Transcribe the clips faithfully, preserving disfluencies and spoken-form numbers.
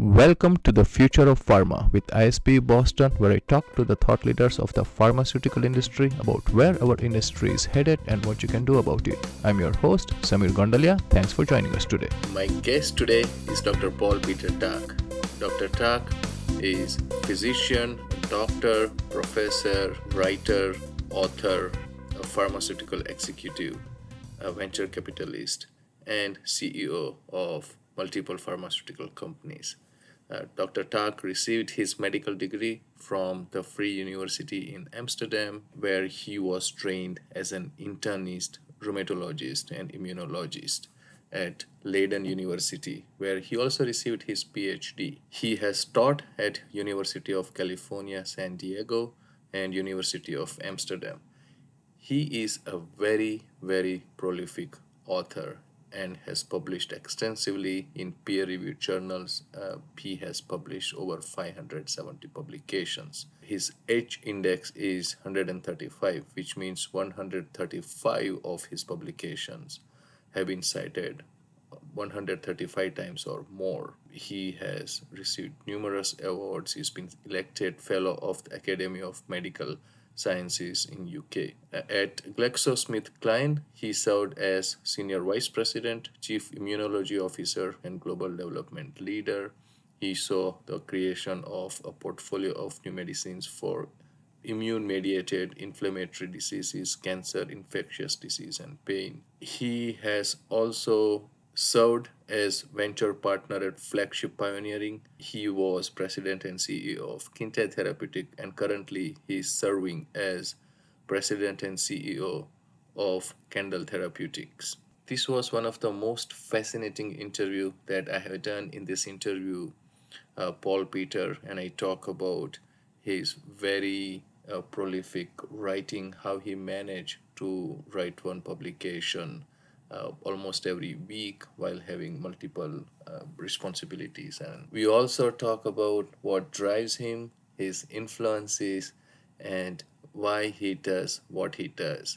Welcome to the Future of Pharma with I S P Boston, where I talk to the thought leaders of the pharmaceutical industry about where our industry is headed and what you can do about it. I'm your host, Samir Gondalia. Thanks for joining us today. My guest today is Doctor Paul Peter Tak. Doctor Tak is physician, doctor, professor, writer, author, a pharmaceutical executive, a venture capitalist, and C E O of multiple pharmaceutical companies. Uh, Doctor Tak received his medical degree from the Free University in Amsterdam, where he was trained as an internist, rheumatologist, and immunologist at Leiden University, where he also received his PhD. He has taught at University of California, San Diego, and University of Amsterdam. He is a very, very prolific author and has published extensively in peer-reviewed journals. Uh, he has published over five hundred seventy publications. His H index is one hundred thirty-five, which means one hundred thirty-five of his publications have been cited one hundred thirty-five times or more. He has received numerous awards. He's been elected Fellow of the Academy of Medical Sciences in U K. At GlaxoSmithKline, he served as Senior Vice President, Chief Immunology Officer, and Global Development Leader. He saw the creation of a portfolio of new medicines for immune-mediated inflammatory diseases, cancer, infectious disease, and pain. He has also served as venture partner at Flagship Pioneering. He was president and C E O of Kinte Therapeutic, and currently he is serving as president and C E O of Candle Therapeutics. This was one of the most fascinating interview that I have done. In this interview, uh, Paul Peter and I talk about his very uh, prolific writing, how he managed to write one publication Uh, almost every week while having multiple uh, responsibilities. And we also talk about what drives him, his influences, and why he does what he does.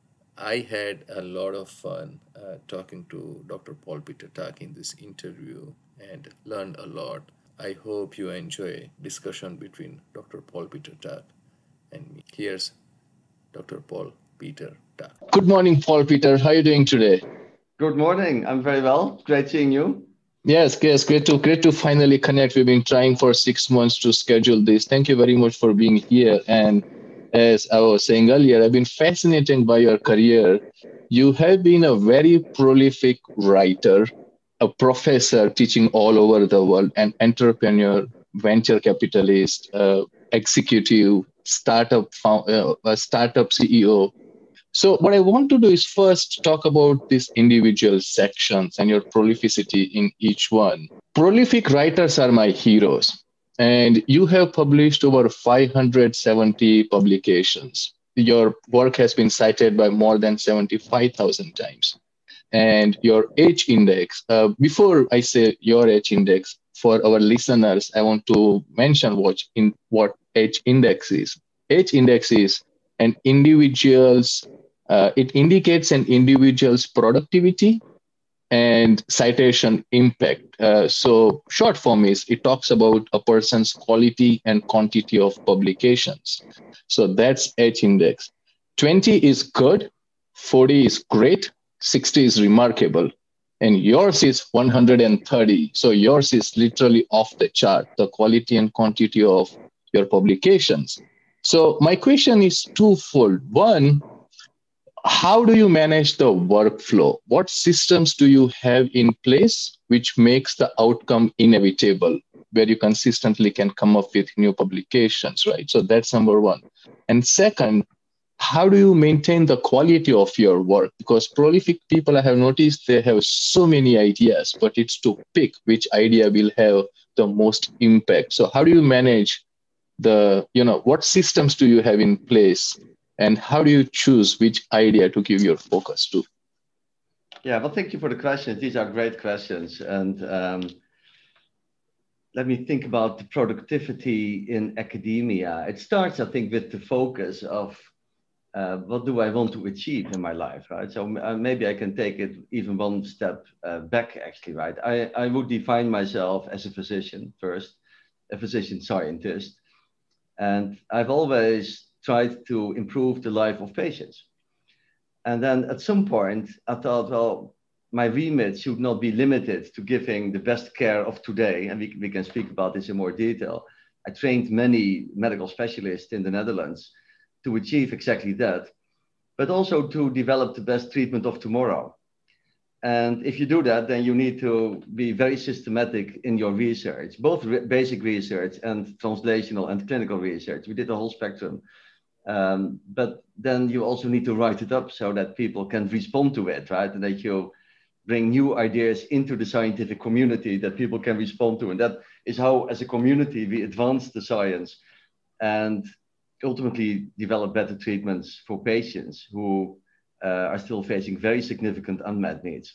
I had a lot of fun uh, talking to Doctor Paul Peter Tak in this interview and learned a lot. I hope you enjoy discussion between Doctor Paul Peter Tak and me. Here's Doctor Paul Peter Tak. Good morning, Paul Peter. How are you doing today? Good morning. I'm very well. Great seeing you. Yes, yes, great to great to finally connect. We've been trying for six months to schedule this. Thank you very much for being here. And as I was saying earlier, I've been fascinated by your career. You have been a very prolific writer, a professor teaching all over the world, an entrepreneur, venture capitalist, uh, executive, startup, uh, a startup C E O. So what I want to do is first talk about these individual sections and your prolificity in each one. Prolific writers are my heroes, and you have published over five hundred seventy publications. Your work has been cited by more than seventy-five thousand times. And your H index, uh, before I say your H index, for our listeners, I want to mention what, in, what H index is. H index is an individual's, uh, it indicates an individual's productivity and citation impact. Uh, so short form is, it talks about a person's quality and quantity of publications. So that's H index. twenty is good, forty is great, sixty is remarkable, and yours is one hundred thirty. So yours is literally off the chart, the quality and quantity of your publications. So my question is twofold. One, how do you manage the workflow? What systems do you have in place which makes the outcome inevitable, where you consistently can come up with new publications, right? So that's number one. And second, how do you maintain the quality of your work? Because prolific people, I have noticed, they have so many ideas, but it's to pick which idea will have the most impact. So how do you manage the, you know, what systems do you have in place, and how do you choose which idea to give your focus to? Yeah, well, thank you for the questions. These are great questions. And um, let me think about the productivity in academia. It starts, I think, with the focus of uh, what do I want to achieve in my life, right? So uh, maybe I can take it even one step uh, back, actually, right? I, I would define myself as a physician first, a physician scientist. And I've always tried to improve the life of patients. And then at some point, I thought, well, my remit should not be limited to giving the best care of today. And we, we can speak about this in more detail. I trained many medical specialists in the Netherlands to achieve exactly that, but also to develop the best treatment of tomorrow. And if you do that, then you need to be very systematic in your research, both re- basic research and translational and clinical research. We did the whole spectrum. Um, but then you also need to write it up so that people can respond to it, right? And that you bring new ideas into the scientific community that people can respond to. And that is how, as a community, we advance the science and ultimately develop better treatments for patients who uh, are still facing very significant unmet needs.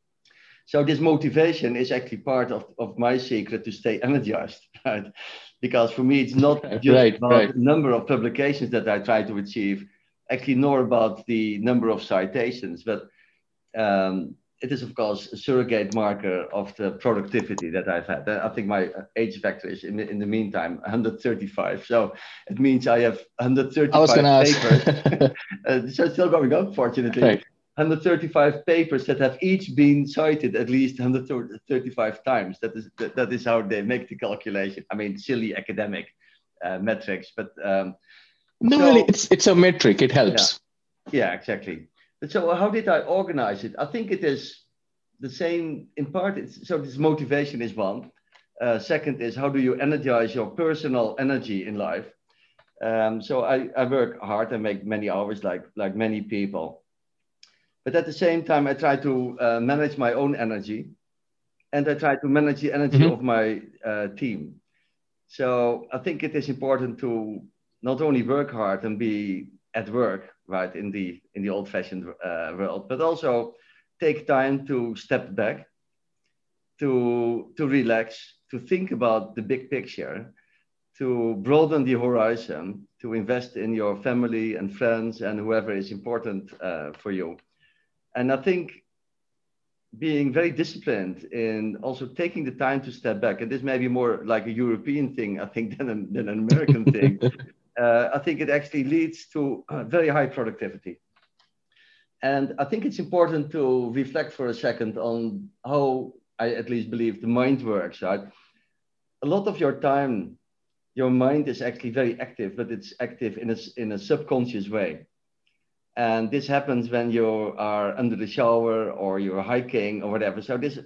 So this motivation is actually part of, of my secret to stay energized, right? Because for me, it's not just right, about right. the number of publications that I try to achieve, actually, nor about the number of citations, but um, it is, of course, a surrogate marker of the productivity that I've had. I think my age factor is, in the, in the meantime, one hundred thirty-five. So it means I have one hundred thirty-five I was going to papers. uh, so it's still going up, fortunately. Right. one hundred thirty-five papers that have each been cited at least one hundred thirty-five times. That is that, that is how they make the calculation. I mean, silly academic uh, metrics, but um, no, so, it's it's a metric. It helps. Yeah, yeah, exactly. But so, how did I organize it? I think it is the same in part. It's, so, this motivation is one. Uh, second is, how do you energize your personal energy in life? Um, so, I, I work hard and make many hours, like like many people. But at the same time, I try to uh, manage my own energy, and I try to manage the energy mm-hmm. of my uh, team. So I think it is important to not only work hard and be at work, right, in the in the old-fashioned uh, world, but also take time to step back, to to relax, to think about the big picture, to broaden the horizon, to invest in your family and friends and whoever is important uh, for you. And I think being very disciplined in also taking the time to step back, and this may be more like a European thing, I think, than, a, than an American thing, uh, I think it actually leads to uh, very high productivity. And I think it's important to reflect for a second on how I at least believe the mind works, right? A lot of your time, your mind is actually very active, but it's active in a, in a subconscious way. And this happens when you are under the shower or you're hiking or whatever. So this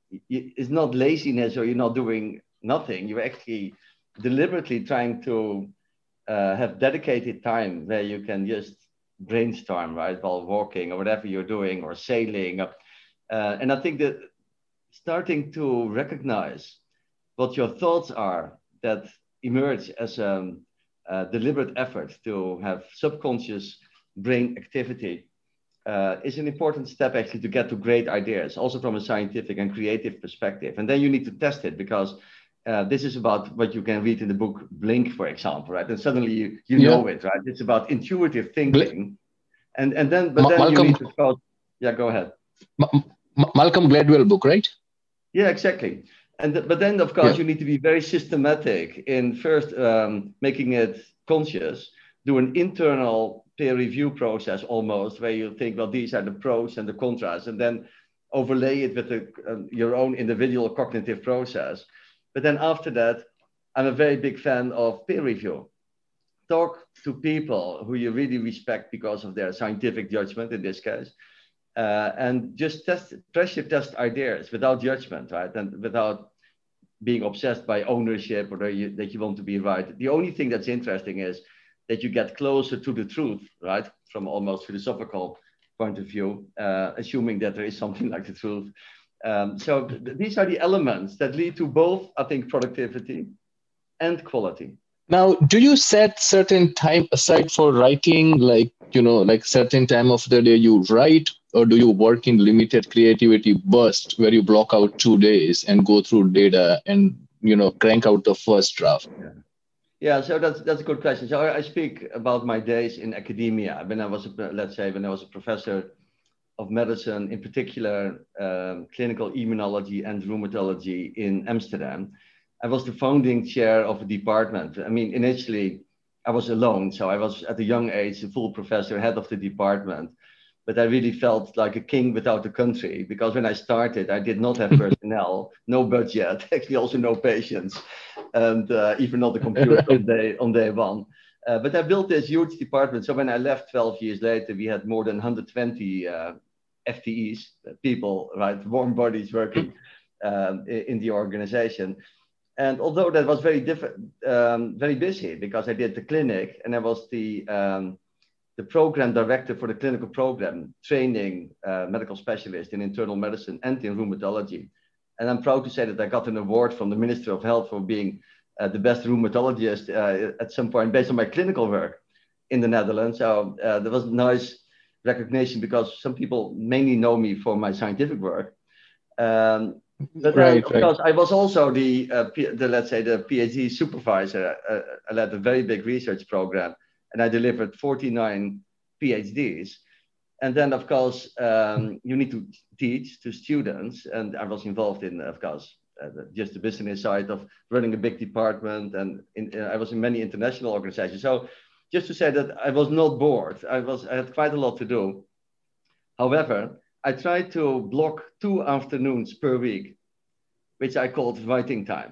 is not laziness or you're not doing nothing. You're actually deliberately trying to uh, have dedicated time where you can just brainstorm, right, while walking or whatever you're doing or sailing. Uh, and I think that starting to recognize what your thoughts are that emerge as a, a deliberate effort to have subconscious brain activity uh, is an important step actually to get to great ideas, also from a scientific and creative perspective. And then you need to test it because uh, this is about what you can read in the book Blink, for example, right? And suddenly you, you yeah. know it, right? It's about intuitive thinking. And and then, but Ma- then Malcolm, you need to start, yeah, go ahead. Ma- Ma- Malcolm Gladwell book, right? Yeah, exactly. And th- but then, of course, yeah. you need to be very systematic in first um, making it conscious, do an internal peer review process almost, where you think, well, these are the pros and the contras, and then overlay it with the, uh, your own individual cognitive process. But then after that, I'm a very big fan of peer review. Talk to people who you really respect because of their scientific judgment in this case, uh, and just test, pressure test ideas without judgment, right? And without being obsessed by ownership or that you, that you want to be right. The only thing that's interesting is that you get closer to the truth, right? From almost philosophical point of view, uh, assuming that there is something like the truth. Um, so th- these are the elements that lead to both, I think, productivity and quality. Now, do you set certain time aside for writing, like, you know, like certain time of the day you write, or do you work in limited creativity burst where you block out two days and go through data and, you know, crank out the first draft? Yeah. Yeah, so that's that's a good question. So I, I speak about my days in academia. When I was, a, let's say, when I was a professor of medicine, in particular um, clinical immunology and rheumatology in Amsterdam. I was the founding chair of a department. I mean, initially I was alone, so I was at a young age a full professor, head of the department. But I really felt like a king without a country, because when I started, I did not have personnel, no budget, actually also no patients, and uh, even not a computer on day on day one. Uh, but I built this huge department. So when I left twelve years later, we had more than one hundred twenty uh, F T Es, people, right, warm bodies working um, in the organization. And although that was very different, um, very busy, because I did the clinic and I was the um, the program director for the clinical program, training uh, medical specialists in internal medicine and in rheumatology. And I'm proud to say that I got an award from the Minister of Health for being uh, the best rheumatologist uh, at some point based on my clinical work in the Netherlands. So uh, there was nice recognition, because some people mainly know me for my scientific work. Um, but then, Right, because right. I was also the, uh, P, the, let's say, the PhD supervisor. Uh, I led a very big research program, and I delivered forty-nine PhDs. And then, of course, um, you need to teach to students. And I was involved in, of course, uh, just the business side of running a big department. And in, uh, I was in many international organizations. So just to say that I was not bored. I, was, I had quite a lot to do. However, I tried to block two afternoons per week, which I called writing time.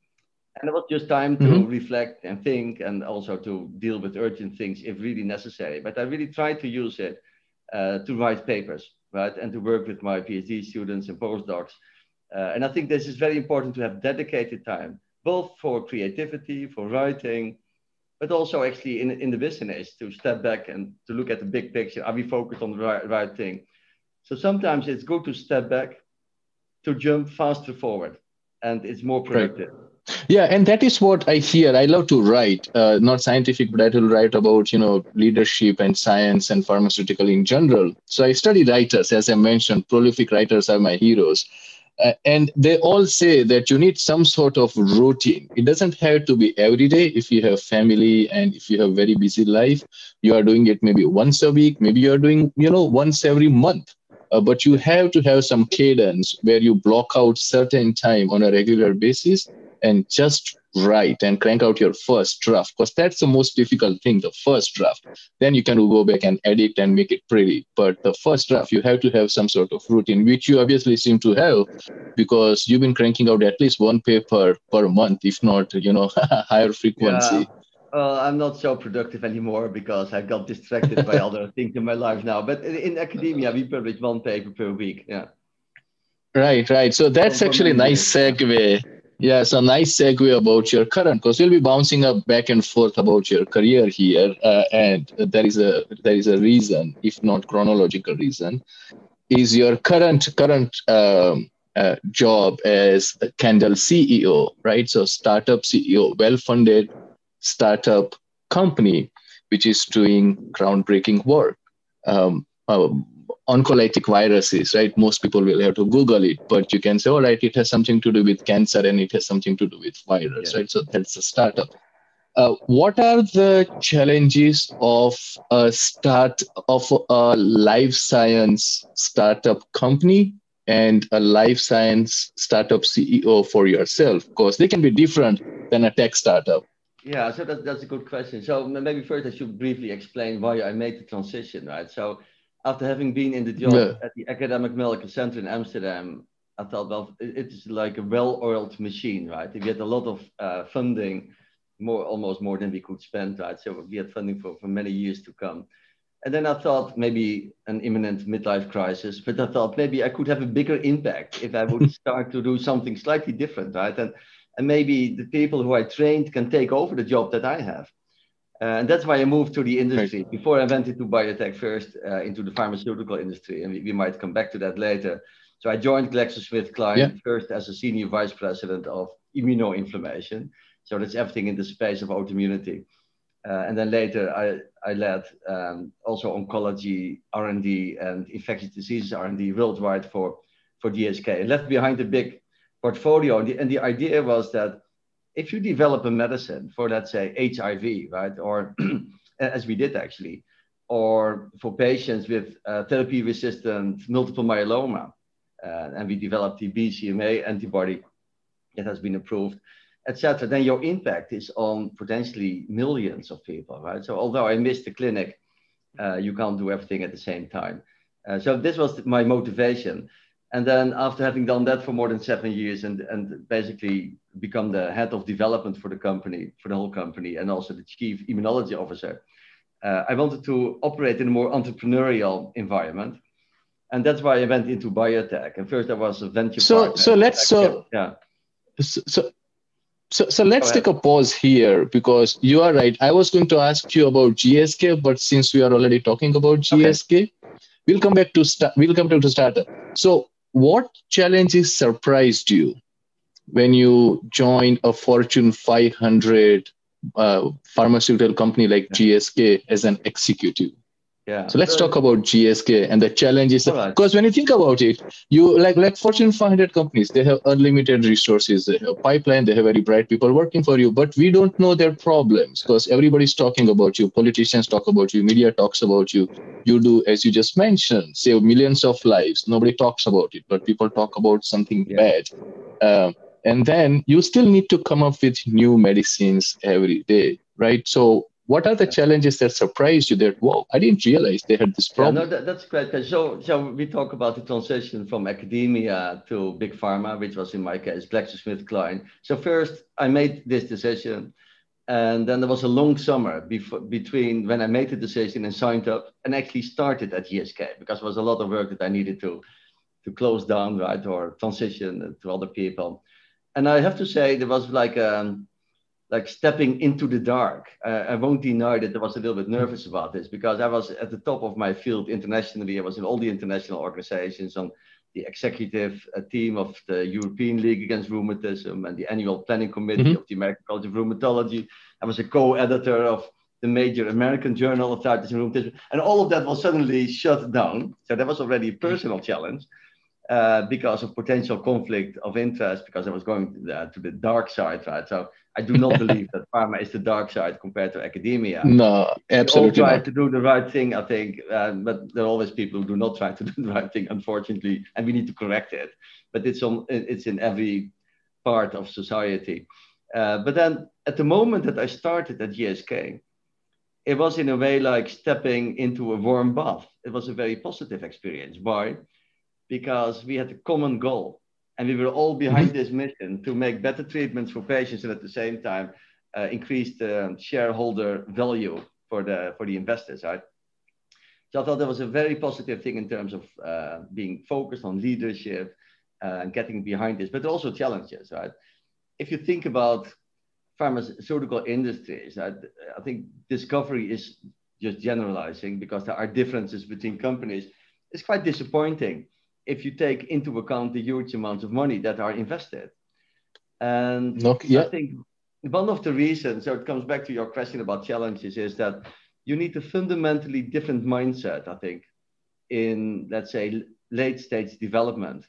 And it was just time to Mm-hmm. reflect and think, and also to deal with urgent things if really necessary. But I really tried to use it uh, to write papers, right? And to work with my PhD students and postdocs. Uh, and I think this is very important, to have dedicated time, both for creativity, for writing, but also actually in, in the business, to step back and to look at the big picture. Are we focused on the right, right thing? So sometimes it's good to step back, to jump faster forward, and it's more Right. productive. Yeah, and that is what I hear. I love to write, uh, not scientific, but I will write about, you know, leadership and science and pharmaceutical in general. So I study writers, as I mentioned, prolific writers are my heroes. Uh, and they all say that you need some sort of routine. It doesn't have to be every day. If you have family and if you have very busy life, you are doing it maybe once a week, maybe you are doing, you know, once every month. Uh, but you have to have some cadence where you block out certain time on a regular basis and just write and crank out your first draft, because that's the most difficult thing, the first draft. Then you can go back and edit and make it pretty. But the first draft, you have to have some sort of routine, which you obviously seem to have, because you've been cranking out at least one paper per month, if not, you know, higher Yeah. frequency. Uh, I'm not so productive anymore because I got distracted by other things in my life now. But in, in academia, we publish one paper per week. Yeah. Right, right. So For, that's for actually a many nice years. Yeah. segue. Yeah, so nice segue about your current, because we'll be bouncing up back and forth about your career here, uh, and there is a there is a reason, if not chronological reason, is your current current um, uh, job as a Candle C E O, right? So startup C E O, well-funded startup company, which is doing groundbreaking work. Um, uh, oncolytic viruses, right? Most people will have to Google it, but you can say, all right, it has something to do with cancer and it has something to do with virus, Yes. right? So that's a startup. Uh, what are the challenges of a start of a life science startup company and a life science startup C E O for yourself? Because they can be different than a tech startup. Yeah, so that's, that's a good question. So maybe first I should briefly explain why I made the transition, right? So after having been in the job Yeah. at the Academic Medical Center in Amsterdam, I thought, well, it- it's like a well-oiled machine, right? We had a lot of uh, funding, more almost more than we could spend, right? So we had funding for, for many years to come. And then I thought maybe an imminent midlife crisis, but I thought maybe I could have a bigger impact if I would start to do something slightly different, right? And and maybe the people who I trained can take over the job that I have. Uh, and that's why I moved to the Right. industry. Before I went into biotech first, uh, into the pharmaceutical industry, and we, we might come back to that later. So I joined Yeah. GlaxoSmithKline first as a senior vice president of immunoinflammation. So that's everything in the space of autoimmunity. Uh, and then later I, I led um, also oncology R and D and infectious diseases R and D worldwide for, for G S K. I left behind a big portfolio. And the, and the idea was that if you develop a medicine for, let's say, H I V, right, or as we did actually, or for patients with uh, therapy-resistant multiple myeloma, uh, and we developed the B C M A antibody that has been approved, et cetera, then your impact is on potentially millions of people, right? So although I missed the clinic, uh, you can't do everything at the same time. Uh, so this was my motivation. And then after having done that for more than seven years and, and basically become the head of development for the company, for the whole company, and also the chief immunology officer, uh, I wanted to operate in a more entrepreneurial environment. And that's why I went into biotech. And first I was a venture so, partner. So let's, so, yeah. So, so, so, so let's take a pause here, because you are right. I was going to ask you about G S K, but since we are already talking about G S K, okay, we'll come back to start. We'll come back to startup. So, what challenges surprised you when you joined a Fortune five hundred uh, pharmaceutical company like yeah. G S K as an executive? Yeah. So let's talk about G S K and the challenges. Right. Because when you think about it, you like like Fortune five hundred companies, they have unlimited resources, they have pipeline, they have very bright people working for you, but we don't know their problems because everybody's talking about you. Politicians talk about you, media talks about you. You do, as you just mentioned, save millions of lives. Nobody talks about it, but people talk about something yeah. bad. Um, and then you still need to come up with new medicines every day, right? So what are the yeah. challenges that surprised you that, wow, I didn't realize they had this problem? Yeah, no, that, that's great. So, so we talk about the transition from academia to big pharma, which was in my case, GlaxoSmithKline. So first I made this decision, and then there was a long summer before, between when I made the decision and signed up and actually started at G S K, because there was a lot of work that I needed to, to close down, right, or transition to other people. And I have to say, there was like um, like stepping into the dark. Uh, I won't deny that I was a little bit nervous about this, because I was at the top of my field internationally. I was in all the international organizations, on the executive uh, team of the European League Against Rheumatism and the annual planning committee mm-hmm. of the American College of Rheumatology. I was a co-editor of the major American journal of Arthritis and Rheumatism. And all of that was suddenly shut down. So that was already a personal challenge. Uh, because of potential conflict of interest, because I was going to the, to the dark side, right? So I do not believe that pharma is the dark side compared to academia. No, absolutely We all try not. to do the right thing, I think, uh, but there are always people who do not try to do the right thing, unfortunately, and we need to correct it. But it's on, it's in every part of society. Uh, but then at the moment that I started at G S K, it was in a way like stepping into a warm bath. It was a very positive experience. Why? Because we had a common goal, and we were all behind mm-hmm. this mission to make better treatments for patients, and at the same time uh, increase the shareholder value for the for the investors, right? So I thought that was a very positive thing in terms of uh, being focused on leadership uh, and getting behind this, but also challenges, right? If you think about pharmaceutical industries, I, I think discovery is just generalizing, because there are differences between companies. It's quite disappointing if you take into account the huge amounts of money that are invested. And Look, yeah. I think one of the reasons, so it comes back to your question about challenges, is that you need a fundamentally different mindset, I think, in, let's say, late stage development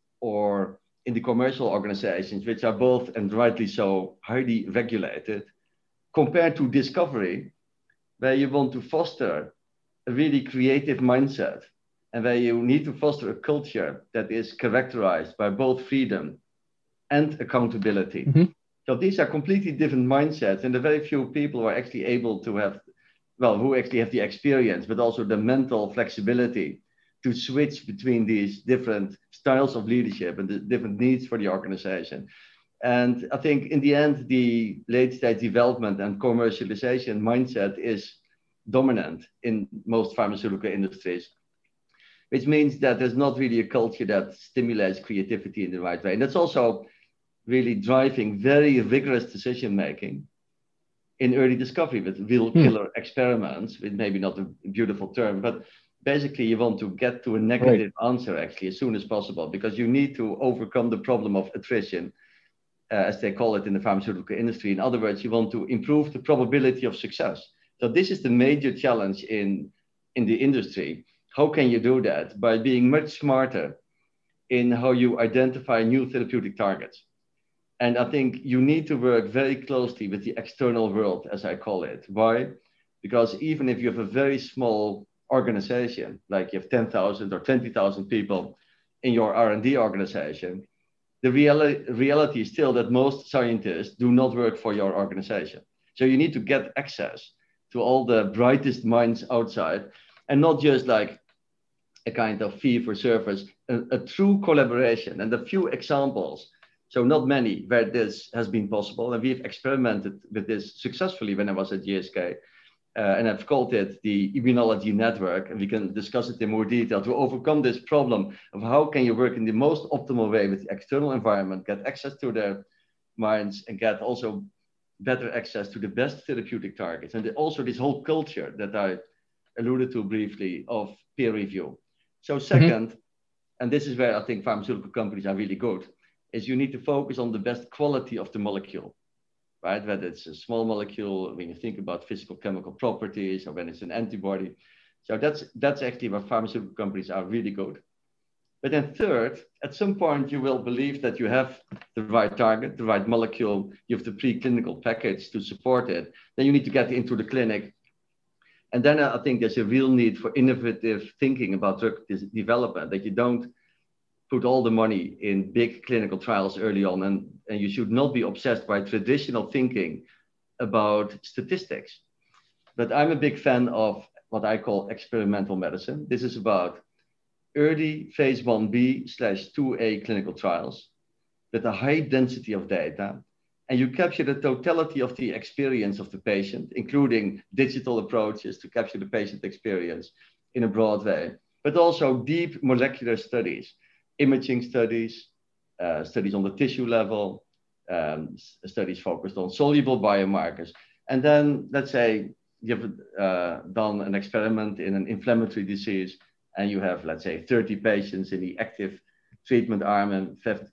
or in the commercial organizations, which are both, and rightly so, highly regulated, compared to discovery, where you want to foster a really creative mindset, and where you need to foster a culture that is characterized by both freedom and accountability. Mm-hmm. So these are completely different mindsets, and the very few people who are actually able to have, well, who actually have the experience, but also the mental flexibility to switch between these different styles of leadership and the different needs for the organization. And I think in the end, the late stage development and commercialization mindset is dominant in most pharmaceutical industries, which means that there's not really a culture that stimulates creativity in the right way. And that's also really driving very rigorous decision-making in early discovery with real hmm. killer experiments, with maybe not a beautiful term, but basically you want to get to a negative right. answer actually as soon as possible, because you need to overcome the problem of attrition, uh, as they call it in the pharmaceutical industry. In other words, you want to improve the probability of success. So this is the major challenge in, in the industry. How can you do that? By being much smarter in how you identify new therapeutic targets. And I think you need to work very closely with the external world, as I call it. Why? Because even if you have a very small organization, like you have ten thousand or twenty thousand people in your R and D organization, the reali- reality is still that most scientists do not work for your organization. So you need to get access to all the brightest minds outside, and not just like a kind of fee for service, a, a true collaboration. And a few examples, so not many, where this has been possible. And we've experimented with this successfully when I was at G S K. Uh, and I've called it the Immunology Network, and we can discuss it in more detail to overcome this problem of how can you work in the most optimal way with the external environment, get access to their minds, and get also better access to the best therapeutic targets. And also this whole culture that I alluded to briefly of peer review. So second, mm-hmm. and this is where I think pharmaceutical companies are really good, is you need to focus on the best quality of the molecule. Right, whether it's a small molecule, when you think about physical chemical properties, or when it's an antibody. So that's that's actually where pharmaceutical companies are really good. But then third, at some point you will believe that you have the right target, the right molecule, you have the preclinical package to support it. Then you need to get into the clinic. And then I think there's a real need for innovative thinking about drug development, that you don't put all the money in big clinical trials early on, and, and you should not be obsessed by traditional thinking about statistics. But I'm a big fan of what I call experimental medicine. This is about early phase one B slash two A clinical trials with a high density of data, and you capture the totality of the experience of the patient, including digital approaches to capture the patient experience in a broad way, but also deep molecular studies, imaging studies, uh, studies on the tissue level, um, studies focused on soluble biomarkers. And then let's say you've uh, done an experiment in an inflammatory disease, and you have, let's say, thirty patients in the active treatment arm and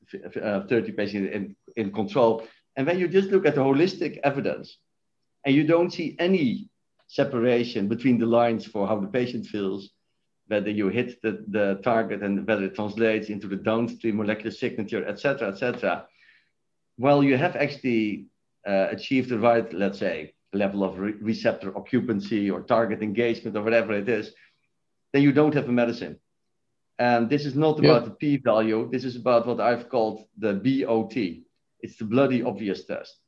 thirty patients in, in control. And when you just look at the holistic evidence, and you don't see any separation between the lines for how the patient feels, whether you hit the, the target and whether it translates into the downstream molecular signature, et cetera, et cetera. Well, you have actually uh, achieved the right, let's say, level of re- receptor occupancy or target engagement or whatever it is, then you don't have a medicine. And this is not about yeah. the p-value. This is about what I've called the B O T. It's the bloody obvious test.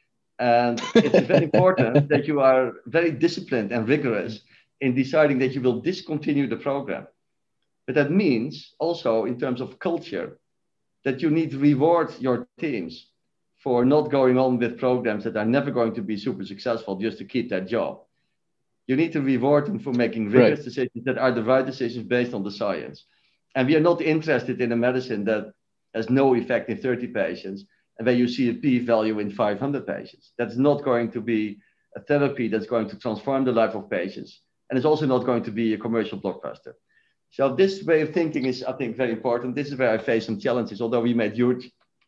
And it's very important that you are very disciplined and rigorous in deciding that you will discontinue the program. But that means also in terms of culture, that you need to reward your teams for not going on with programs that are never going to be super successful just to keep that job. You need to reward them for making rigorous right. decisions that are the right decisions based on the science. And we are not interested in a medicine that has no effect in thirty patients, and where you see a p-value in five hundred patients. That's not going to be a therapy that's going to transform the life of patients. And it's also not going to be a commercial blockbuster. So this way of thinking is, I think, very important. This is where I face some challenges, although we made huge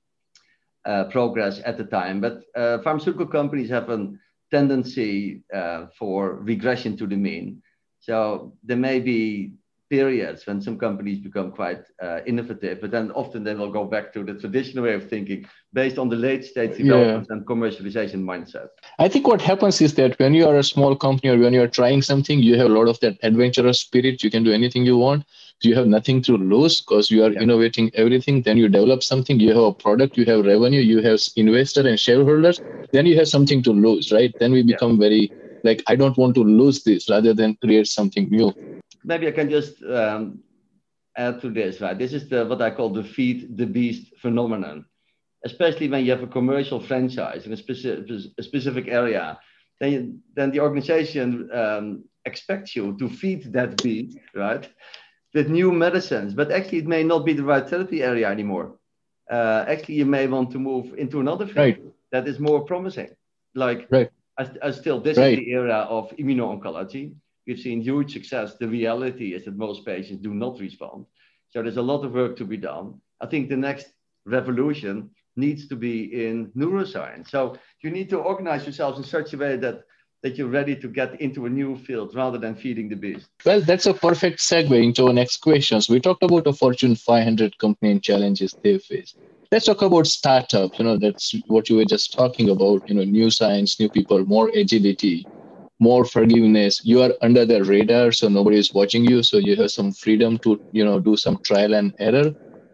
uh, progress at the time. But uh, pharmaceutical companies have a tendency uh, for regression to the mean. So there may be periods when some companies become quite uh, innovative, but then often they will go back to the traditional way of thinking based on the late stage development yeah. and commercialization mindset. I think what happens is that when you are a small company or when you're trying something, you have a lot of that adventurous spirit. You can do anything you want. You have nothing to lose because you are yeah. innovating everything. Then you develop something, you have a product, you have revenue, you have investor and shareholders. Then you have something to lose, right? Then we become yeah. very like, I don't want to lose this rather than create something new. Maybe I can just um, add to this, right? This is the what I call the feed the beast phenomenon. Especially when you have a commercial franchise in a specific, a specific area, then, you, then the organization um, expects you to feed that beast, right, with new medicines. But actually, it may not be the right therapy area anymore. Uh, actually, you may want to move into another field right. that is more promising. Like, right. as, as still, this right. is the era of immuno-oncology. We've seen huge success. The reality is that most patients do not respond. So there's a lot of work to be done. I think the next revolution needs to be in neuroscience. So you need to organize yourselves in such a way that, that you're ready to get into a new field rather than feeding the beast. Well, that's a perfect segue into our next questions. We talked about a Fortune five hundred company and challenges they face. let's talk about startup. You know, that's what you were just talking about. You know, new science, new people, more agility, more forgiveness. You are under the radar, so nobody is watching you. So you have some freedom to, you know, do some trial and error.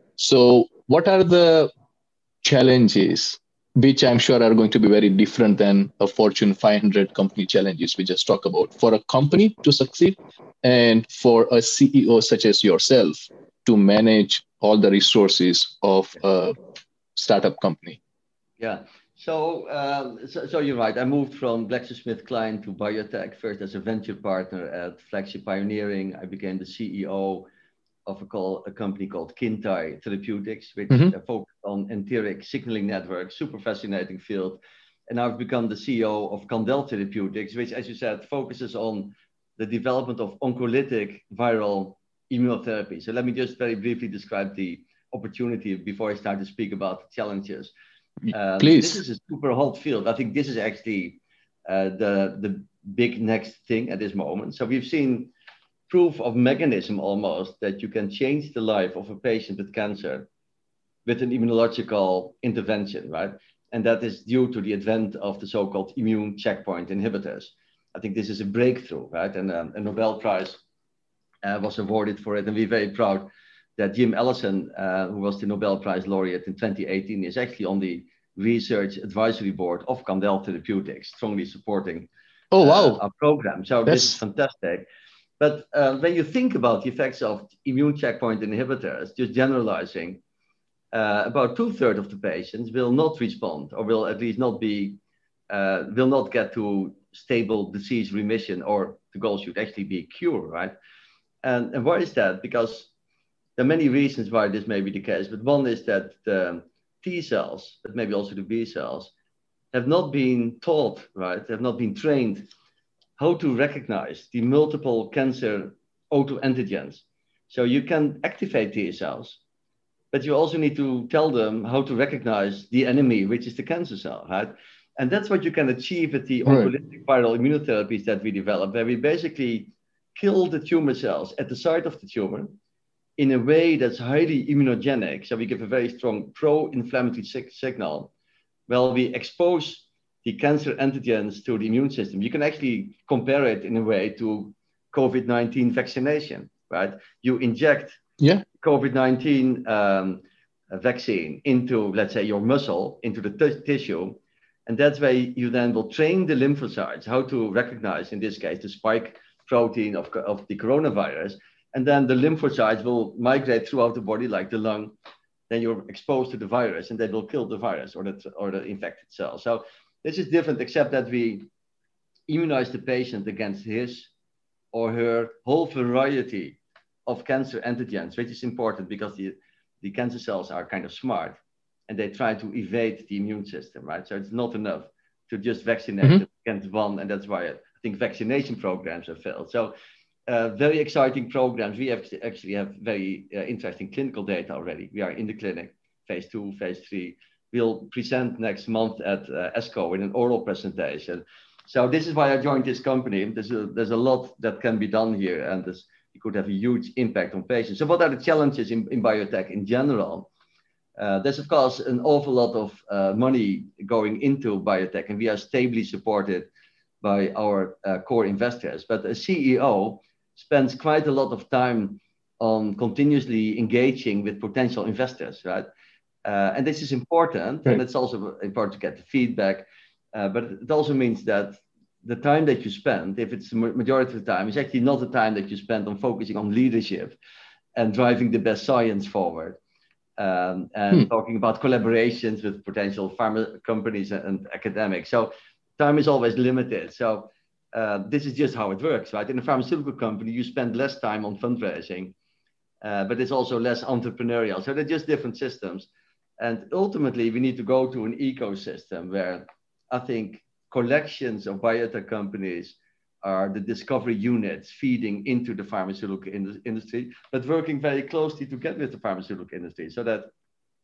So what are the challenges, which I'm sure are going to be very different than a Fortune five hundred company challenges we just talked about, for a company to succeed and for a C E O such as yourself to manage all the resources of a startup company? Yeah. So, um, so, so you're right. I moved from GlaxoSmithKline to biotech, first as a venture partner at Flagship Pioneering. I became the C E O of a, call, a company called Kintai Therapeutics, which mm-hmm. focused on enteric signaling networks, super fascinating field. And I've become the C E O of Candel Therapeutics, which, as you said, focuses on the development of oncolytic viral immunotherapy. So let me just very briefly describe the opportunity before I start to speak about the challenges. Um, Please. This is a super hot field. I think this is actually uh, the, the big next thing at this moment. So we've seen proof of mechanism almost that you can change the life of a patient with cancer with an immunological intervention, right? And that is due to the advent of the so-called immune checkpoint inhibitors. I think this is a breakthrough, right? And um, a Nobel Prize uh, was awarded for it. And we're very proud that Jim Allison, uh, who was the Nobel Prize laureate in twenty eighteen, is actually on the research advisory board of Candel Therapeutics, strongly supporting oh, wow. uh, our program. So That's... this is fantastic. But uh, when you think about the effects of immune checkpoint inhibitors, just generalizing, uh, about two-thirds of the patients will not respond, or will at least not be, uh, will not get to stable disease remission, or the goal should actually be cure, right? And, and why is that? Because there are many reasons why this may be the case, but one is that the T cells, but maybe also the B cells, have not been taught, right? Have not been trained how to recognize the multiple cancer autoantigens. So you can activate T cells, but you also need to tell them how to recognize the enemy, which is the cancer cell, right? And that's what you can achieve with the oncolytic viral immunotherapies that we develop, where we basically kill the tumor cells at the site of the tumor in a way that's highly immunogenic. So we give a very strong pro-inflammatory sig- signal. Well, we expose the cancer antigens to the immune system. You can actually compare it in a way to COVID nineteen vaccination, right? You inject yeah. COVID nineteen um, vaccine into, let's say, your muscle, into the t- tissue. And that's where you then will train the lymphocytes how to recognize, in this case, the spike protein of, of the coronavirus. And then the lymphocytes will migrate throughout the body like the lung. Then you're exposed to the virus and they will kill the virus or the, or the infected cell. So this is different, except that we immunize the patient against his or her whole variety of cancer antigens, which is important because the, the cancer cells are kind of smart and they try to evade the immune system, right? So it's not enough to just vaccinate mm-hmm. against one. And that's why I think vaccination programs have failed. So uh, very exciting programs. We have actually have very uh, interesting clinical data already. We are in the clinic, phase two, phase three. We'll present next month at uh, ESCO in an oral presentation. So this is why I joined this company. There's a, there's a lot that can be done here, and this, it could have a huge impact on patients. So what are the challenges in, in biotech in general? Uh, there's, of course, an awful lot of uh, money going into biotech, and we are stably supported by our uh, core investors. But a C E O spends quite a lot of time on continuously engaging with potential investors, right? Uh, and this is important, right. And it's also important to get the feedback. Uh, but it also means that the time that you spend, if it's the majority of the time, is actually not the time that you spend on focusing on leadership and driving the best science forward, um, and hmm. talking about collaborations with potential pharma companies and, and academics. So time is always limited. So uh, this is just how it works, right? In a pharmaceutical company, you spend less time on fundraising, uh, but it's also less entrepreneurial. So they're just different systems. And ultimately, we need to go to an ecosystem where I think collections of biotech companies are the discovery units feeding into the pharmaceutical in- industry, but working very closely together with the pharmaceutical industry so that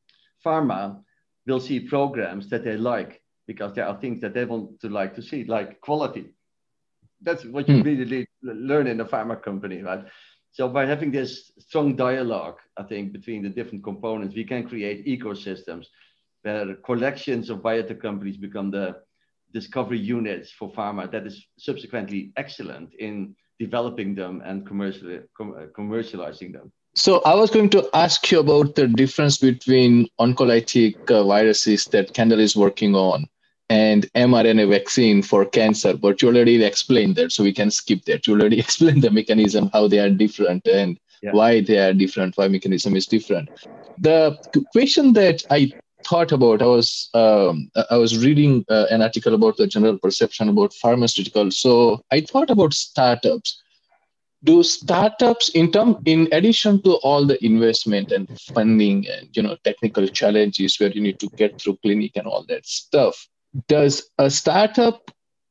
pharma will see programs that they like because there are things that they want to like to see, like quality. That's what you hmm. really learn in a pharma company, right? So by having this strong dialogue, I think, between the different components, we can create ecosystems where collections of biotech companies become the discovery units for pharma that is subsequently excellent in developing them and commercially, com- commercializing them. So I was going to ask you about the difference between oncolytic uh, viruses that Kendall is working on and mRNA vaccine for cancer, but you already explained that, so we can skip that. You already explained the mechanism, how they are different and yeah. why they are different, why mechanism is different. The question that I thought about, I was um, I was reading uh, an article about the general perception about pharmaceuticals. So I thought about startups. Do startups, in term, in addition to all the investment and funding and you know technical challenges where you need to get through clinic and all that stuff, does a startup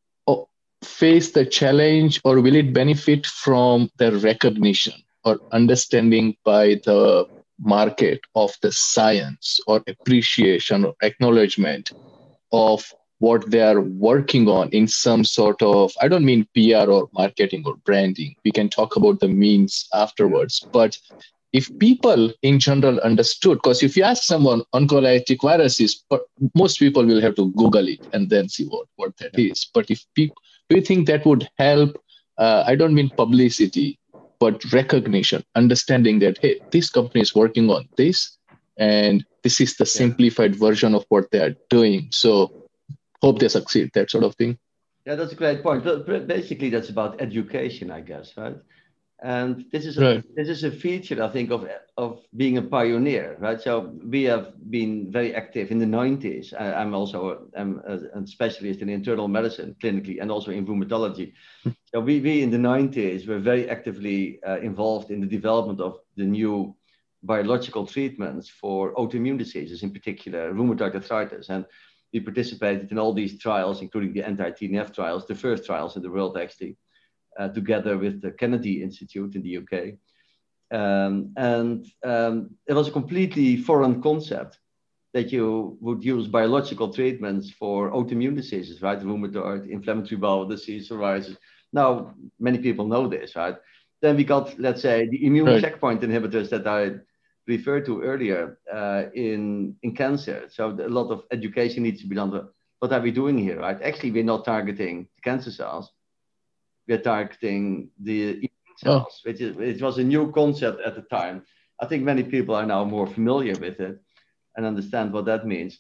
face the challenge, or will it benefit from the recognition or understanding by the market of the science, or appreciation or acknowledgement of what they are working on in some sort of, I don't mean P R or marketing or branding. We can talk about the means afterwards. But if people in general understood, because if you ask someone oncolytic viruses, most people will have to Google it and then see what, what that yeah. is. But if people, do you think that would help? Uh, I don't mean publicity, but recognition, understanding that, hey, this company is working on this, and this is the yeah. simplified version of what they are doing. So hope they succeed, that sort of thing. Yeah, that's a great point. But basically, that's about education, I guess, right? And this is a, right. this is a feature, I think, of of being a pioneer, right? So we have been very active in the nineties. I, I'm also a, I'm a, a specialist in internal medicine, clinically, and also in rheumatology. So we, we in the nineties were very actively uh, involved in the development of the new biological treatments for autoimmune diseases, in particular rheumatoid arthritis. And we participated in all these trials, including the anti-T N F trials, the first trials in the world, actually, uh, together with the Kennedy Institute in the U K. Um, and um, it was a completely foreign concept that you would use biological treatments for autoimmune diseases, right? Rheumatoid, inflammatory bowel disease, psoriasis. Now, many people know this, right? Then we got, let's say, the immune right. checkpoint inhibitors that I referred to earlier uh, in, in cancer. So a lot of education needs to be done. To, what are we doing here, right? Actually, we're not targeting cancer cells. We're targeting the immune cells, oh. which, is, which was a new concept at the time. I think many people are now more familiar with it and understand what that means.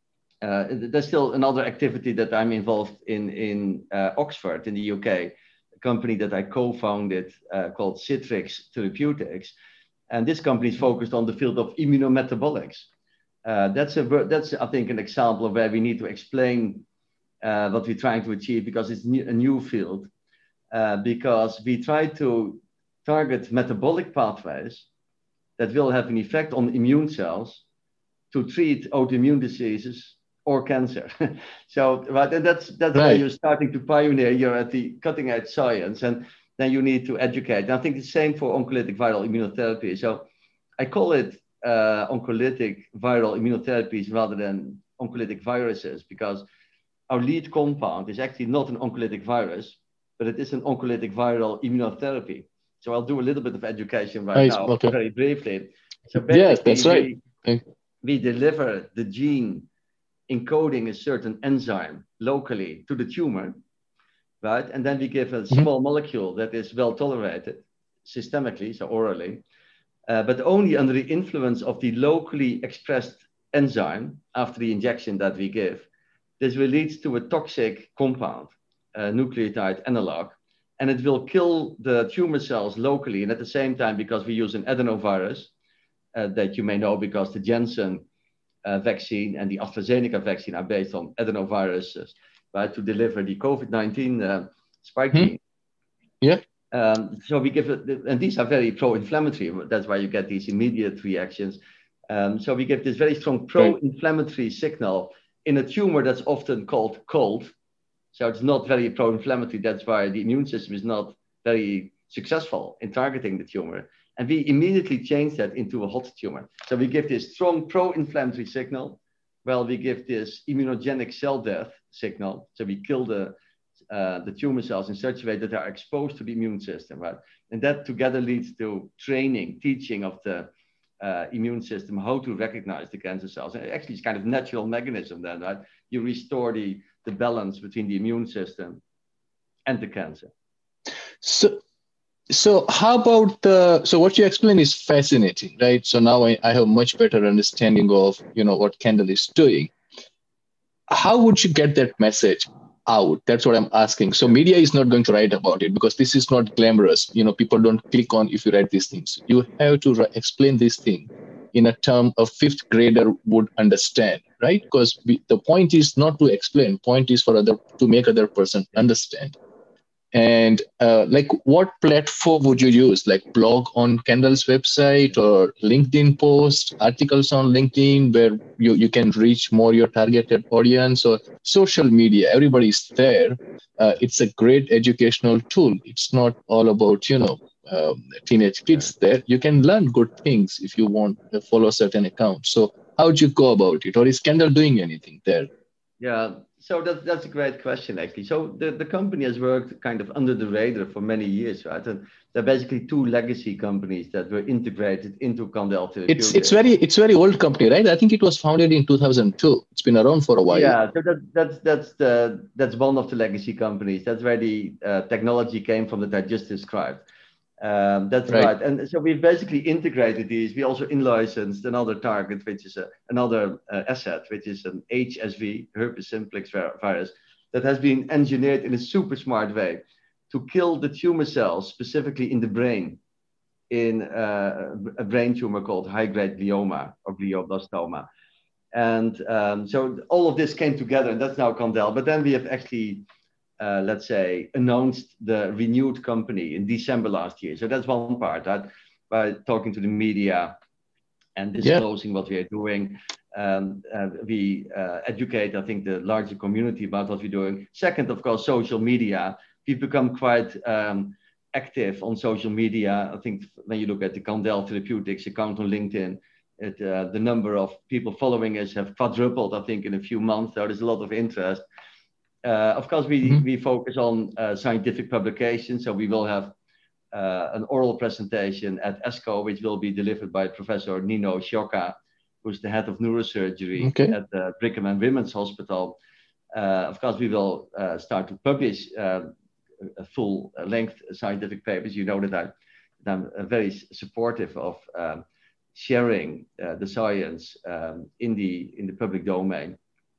Uh, there's still another activity that I'm involved in in uh, Oxford in the U K, a company that I co-founded uh, called Citrix Therapeutics. And this company is focused on the field of immunometabolics. Uh, that's, a, that's, I think, an example of where we need to explain uh, what we're trying to achieve, because it's new, a new field. Uh, because we try to target metabolic pathways that will have an effect on immune cells to treat autoimmune diseases or cancer. So right, and that's, that's right. where you're starting to pioneer. You're at the cutting edge science. And then you need to educate. And I think the same for oncolytic viral immunotherapy. So I call it uh, oncolytic viral immunotherapies rather than oncolytic viruses, because our lead compound is actually not an oncolytic virus, but it is an oncolytic viral immunotherapy. So I'll do a little bit of education right nice. now, okay. very briefly. So basically, yes, that's right. we, we deliver the gene encoding a certain enzyme locally to the tumor, right? And then we give a mm-hmm. small molecule that is well tolerated systemically, so orally, uh, but only under the influence of the locally expressed enzyme after the injection that we give. This will lead to a toxic compound, a nucleotide analog, and it will kill the tumor cells locally. And at the same time, because we use an adenovirus uh, that you may know, because the Janssen uh, vaccine and the AstraZeneca vaccine are based on adenoviruses, right, to deliver the COVID nineteen uh, spike hmm. gene. Yeah. Um, so we give it, and these are very pro-inflammatory. That's why you get these immediate reactions. Um, so we give this very strong pro-inflammatory signal in a tumor that's often called cold. So it's not very pro-inflammatory. That's why the immune system is not very successful in targeting the tumor. And we immediately change that into a hot tumor. So we give this strong pro-inflammatory signal. Well, we give this immunogenic cell death signal. So we kill the uh, the tumor cells in such a way that they are exposed to the immune system, right? And that together leads to training, teaching of the uh, immune system how to recognize the cancer cells. And actually, it's kind of natural mechanism then, right? You restore the, the balance between the immune system and the cancer. So, so how about the, so what you explained is fascinating, right? So now I, I have much better understanding of, you know, what Candel is doing. How would you get that message out? That's what I'm asking. So media is not going to write about it because this is not glamorous. You know, people don't click on if you write these things. You have to re- explain this thing in a term a fifth grader would understand, right? Because we, the point is not to explain. Point is for other to make other person understand. And uh, like, what platform would you use? Like blog on Candel's website or LinkedIn post, articles on LinkedIn where you, you can reach more your targeted audience, or social media. Everybody's there. Uh, it's a great educational tool. It's not all about, you know, um, teenage kids there. You can learn good things if you want to follow certain accounts. So how would you go about it? Or is Candel doing anything there? Yeah, so that, that's a great question, actually. So the, the company has worked kind of under the radar for many years, right? And there are basically two legacy companies that were integrated into Candel Therapeutics. It's it's very it's very old company, right? I think it was founded in two thousand two. It's been around for a while. Yeah, so that, that's that's the that's one of the legacy companies. That's where the uh, technology came from that I just described. Um, that's right. right. And so we've basically integrated these. We also in-licensed another target, which is a, another uh, asset, which is an H S V, herpes simplex virus, that has been engineered in a super smart way to kill the tumor cells, specifically in the brain, in uh, a brain tumor called high-grade glioma or glioblastoma. And um, so all of this came together, and that's now Candel. But then we have actually Uh, let's say, announced the renewed company in December last year. So that's one part, right? By talking to the media and disclosing yeah. what we are doing. Um, uh, we uh, educate, I think, the larger community about what we're doing. Second, of course, social media. We've become quite um, active on social media. I think when you look at the Candel Therapeutics account on LinkedIn, it, uh, the number of people following us have quadrupled, I think, in a few months. So there's a lot of interest. Uh, of course, we, mm-hmm. we focus on uh, scientific publications. So we will have uh, an oral presentation at ESCO, which will be delivered by Professor Nino Sciocca, who's the head of neurosurgery okay. at the Brigham and Women's Hospital. Uh, of course, we will uh, start to publish uh, a full-length scientific papers. You know that, I, that I'm very supportive of um, sharing uh, the science um, in the in the public domain,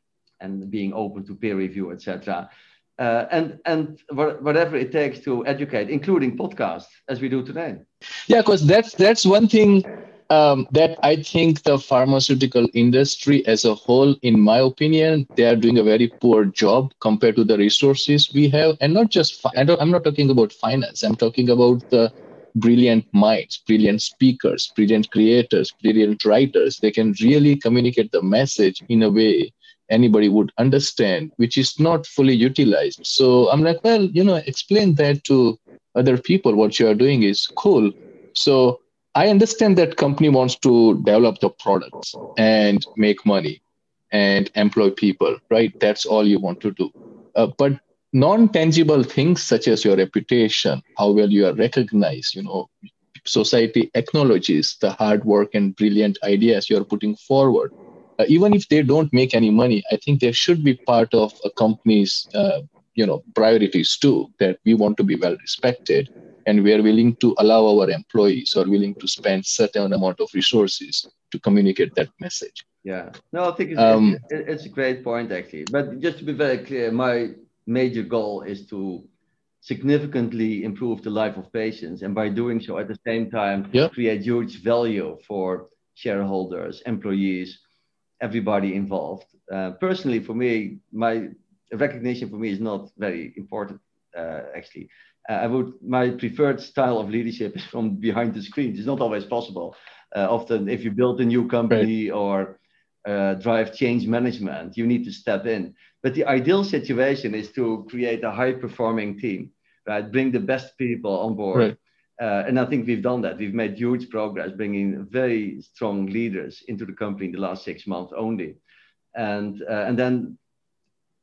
and being open to peer review, et cetera. Uh, and and whatever it takes to educate, including podcasts, as we do today. Yeah, because that's that's one thing um, that I think the pharmaceutical industry as a whole, in my opinion, they are doing a very poor job compared to the resources we have. And not just, fi- I don't, I'm not talking about finance. I'm talking about the brilliant minds, brilliant speakers, brilliant creators, brilliant writers. They can really communicate the message in a way anybody would understand, which is not fully utilized. So I'm like, well, you know, explain that to other people. What you are doing is cool. So I understand that company wants to develop the products and make money and employ people, right? That's all you want to do. Uh, but non-tangible things such as your reputation, how well you are recognized, you know, society acknowledges the hard work and brilliant ideas you're putting forward. Uh, even if they don't make any money, I think they should be part of a company's, uh, you know, priorities too, that we want to be well respected and we are willing to allow our employees or willing to spend certain amount of resources to communicate that message. Yeah, no, I think it's, um, it's, it's a great point, actually. But just to be very clear, my major goal is to significantly improve the life of patients. And by doing so, at the same time, yeah. create huge value for shareholders, employees, everybody involved. Uh, personally, for me, my recognition for me is not very important, uh, actually. Uh, I would, my preferred style of leadership is from behind the screens. It's not always possible. Uh, often, if you build a new company right. or uh, drive change management, you need to step in. But the ideal situation is to create a high-performing team, right? Bring the best people on board. Right. Uh, and I think we've done that. We've made huge progress, bringing very strong leaders into the company in the last six months only. And, uh, and then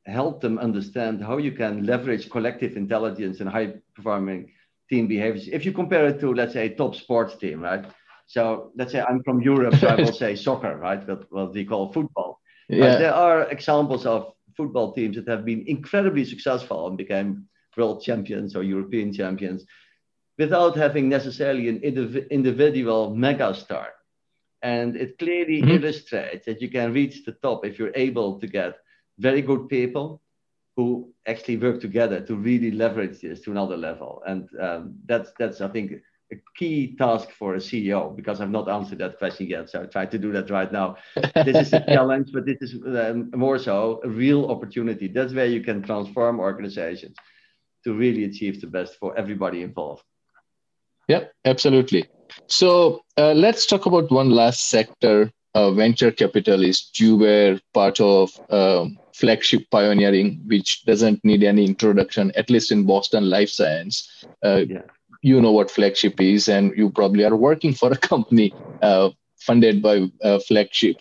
help them understand how you can leverage collective intelligence and high performing team behaviors. If you compare it to, let's say, a top sports team, right? So let's say I'm from Europe, so I will say soccer, right? What, what we call football. Yeah. But there are examples of football teams that have been incredibly successful and became world champions or European champions without having necessarily an indiv- individual mega star. And it clearly mm-hmm. illustrates that you can reach the top if you're able to get very good people who actually work together to really leverage this to another level. And um, that's, that's, I think, a key task for a C E O, because I've not answered that question yet. So I try to do that right now. This is a challenge, but this is um, more so a real opportunity. That's where you can transform organizations to really achieve the best for everybody involved. Yeah, absolutely. So uh, let's talk about one last sector, uh, venture capitalist. You were part of um, Flagship Pioneering, which doesn't need any introduction, at least in Boston Life Science. Uh, yeah. You know what Flagship is, and you probably are working for a company uh, funded by uh, Flagship.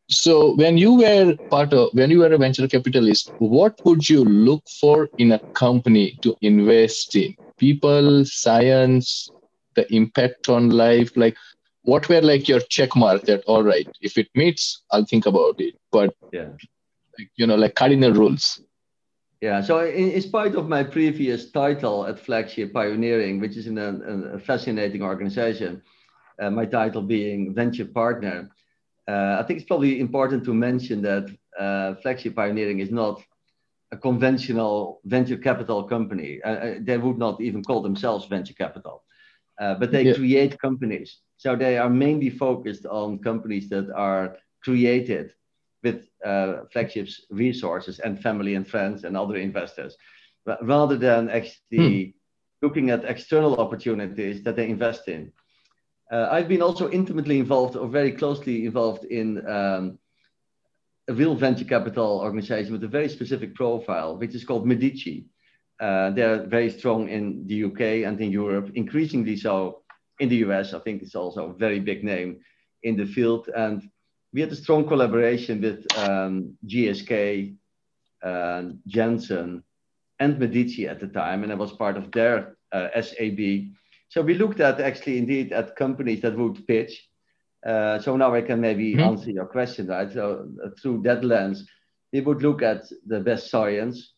So when you were part of, when you were a venture capitalist, what would you look for in a company to invest in? People, science, the impact on life? Like, what were like your check mark that, all right, if it meets, I'll think about it. But, yeah, like, you know, like cardinal rules. Yeah, so in, in spite of my previous title at Flagship Pioneering, which is in a, a fascinating organization, uh, my title being venture partner, uh, I think it's probably important to mention that uh, Flagship Pioneering is not a conventional venture capital company. Uh, they would not even call themselves venture capital, uh, but they yeah. create companies. So they are mainly focused on companies that are created with uh, Flagship's resources and family and friends and other investors, rather than actually hmm. looking at external opportunities that they invest in. Uh, I've been also intimately involved or very closely involved in um, a real venture capital organization with a very specific profile, which is called Medici. Uh, they're very strong in the U K and in Europe, increasingly so in the U S. I think it's also a very big name in the field. And we had a strong collaboration with um, G S K, uh, Janssen, and Medici at the time, and I was part of their uh, S A B. So we looked at actually indeed at companies that would pitch. Uh, so now I can maybe mm-hmm. answer your question, right? So uh, through that lens, we would look at the best science.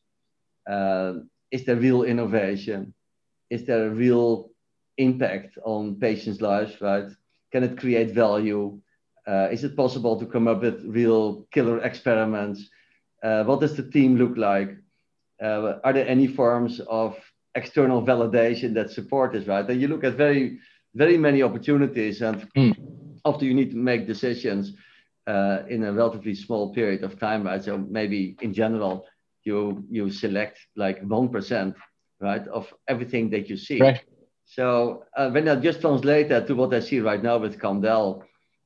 Uh, is there real innovation? Is there a real impact on patients' lives, right? Can it create value? Uh, is it possible to come up with real killer experiments? Uh, what does the team look like? Uh, are there any forms of external validation that support this, right? And you look at very, very many opportunities, and mm. often you need to make decisions uh, in a relatively small period of time, right? So maybe in general, you you select like one percent, right, of everything that you see. Right. So uh, when I just translate that to what I see right now with Candel,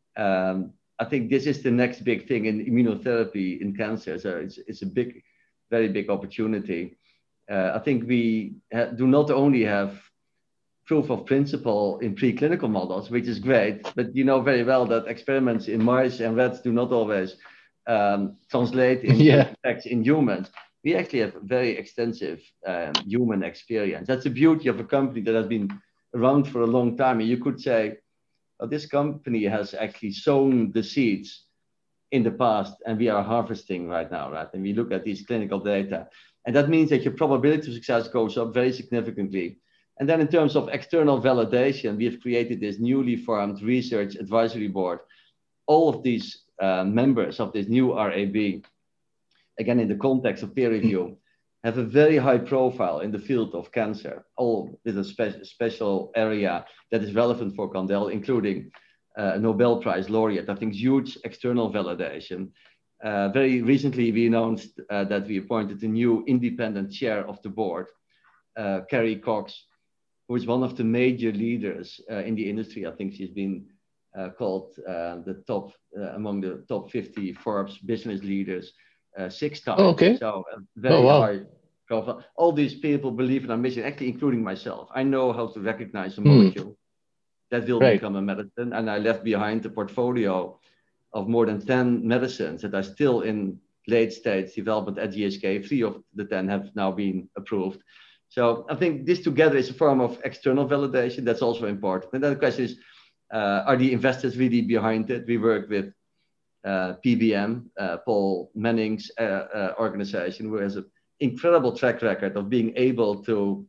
um, I think this is the next big thing in immunotherapy in cancer. So it's it's a big, very big opportunity. Uh, I think we ha- do not only have proof of principle in preclinical models, which is great, but you know very well that experiments in mice and rats do not always um, translate into yeah. effects in humans. We actually have very extensive um, human experience. That's the beauty of a company that has been around for a long time. And you could say, oh, this company has actually sown the seeds in the past, and we are harvesting right now, right? And we look at these clinical data. And that means that your probability of success goes up very significantly. And then in terms of external validation, we have created this newly formed research advisory board. All of these uh, members of this new R A B, again, in the context of peer review, have a very high profile in the field of cancer, all with a spe- special area that is relevant for Candel, including uh, a Nobel Prize laureate. I think huge external validation. Uh, very recently, we announced uh, that we appointed a new independent chair of the board, uh, Carrie Cox, who is one of the major leaders uh, in the industry. I think she's been uh, called uh, the top, uh, among the top fifty Forbes business leaders uh, six times. Oh, okay. So a very oh, wow. high profile. All these people believe in our mission, actually including myself. I know how to recognize a molecule mm. that will right. become a medicine. And I left behind a portfolio of more than ten medicines that are still in late stage development at G S K. Three of the ten have now been approved. So I think this together is a form of external validation. That's also important. And then the question is, uh, are the investors really behind it? We work with uh, P B M, uh, Paul Manning's uh, uh, organization, who has an incredible track record of being able to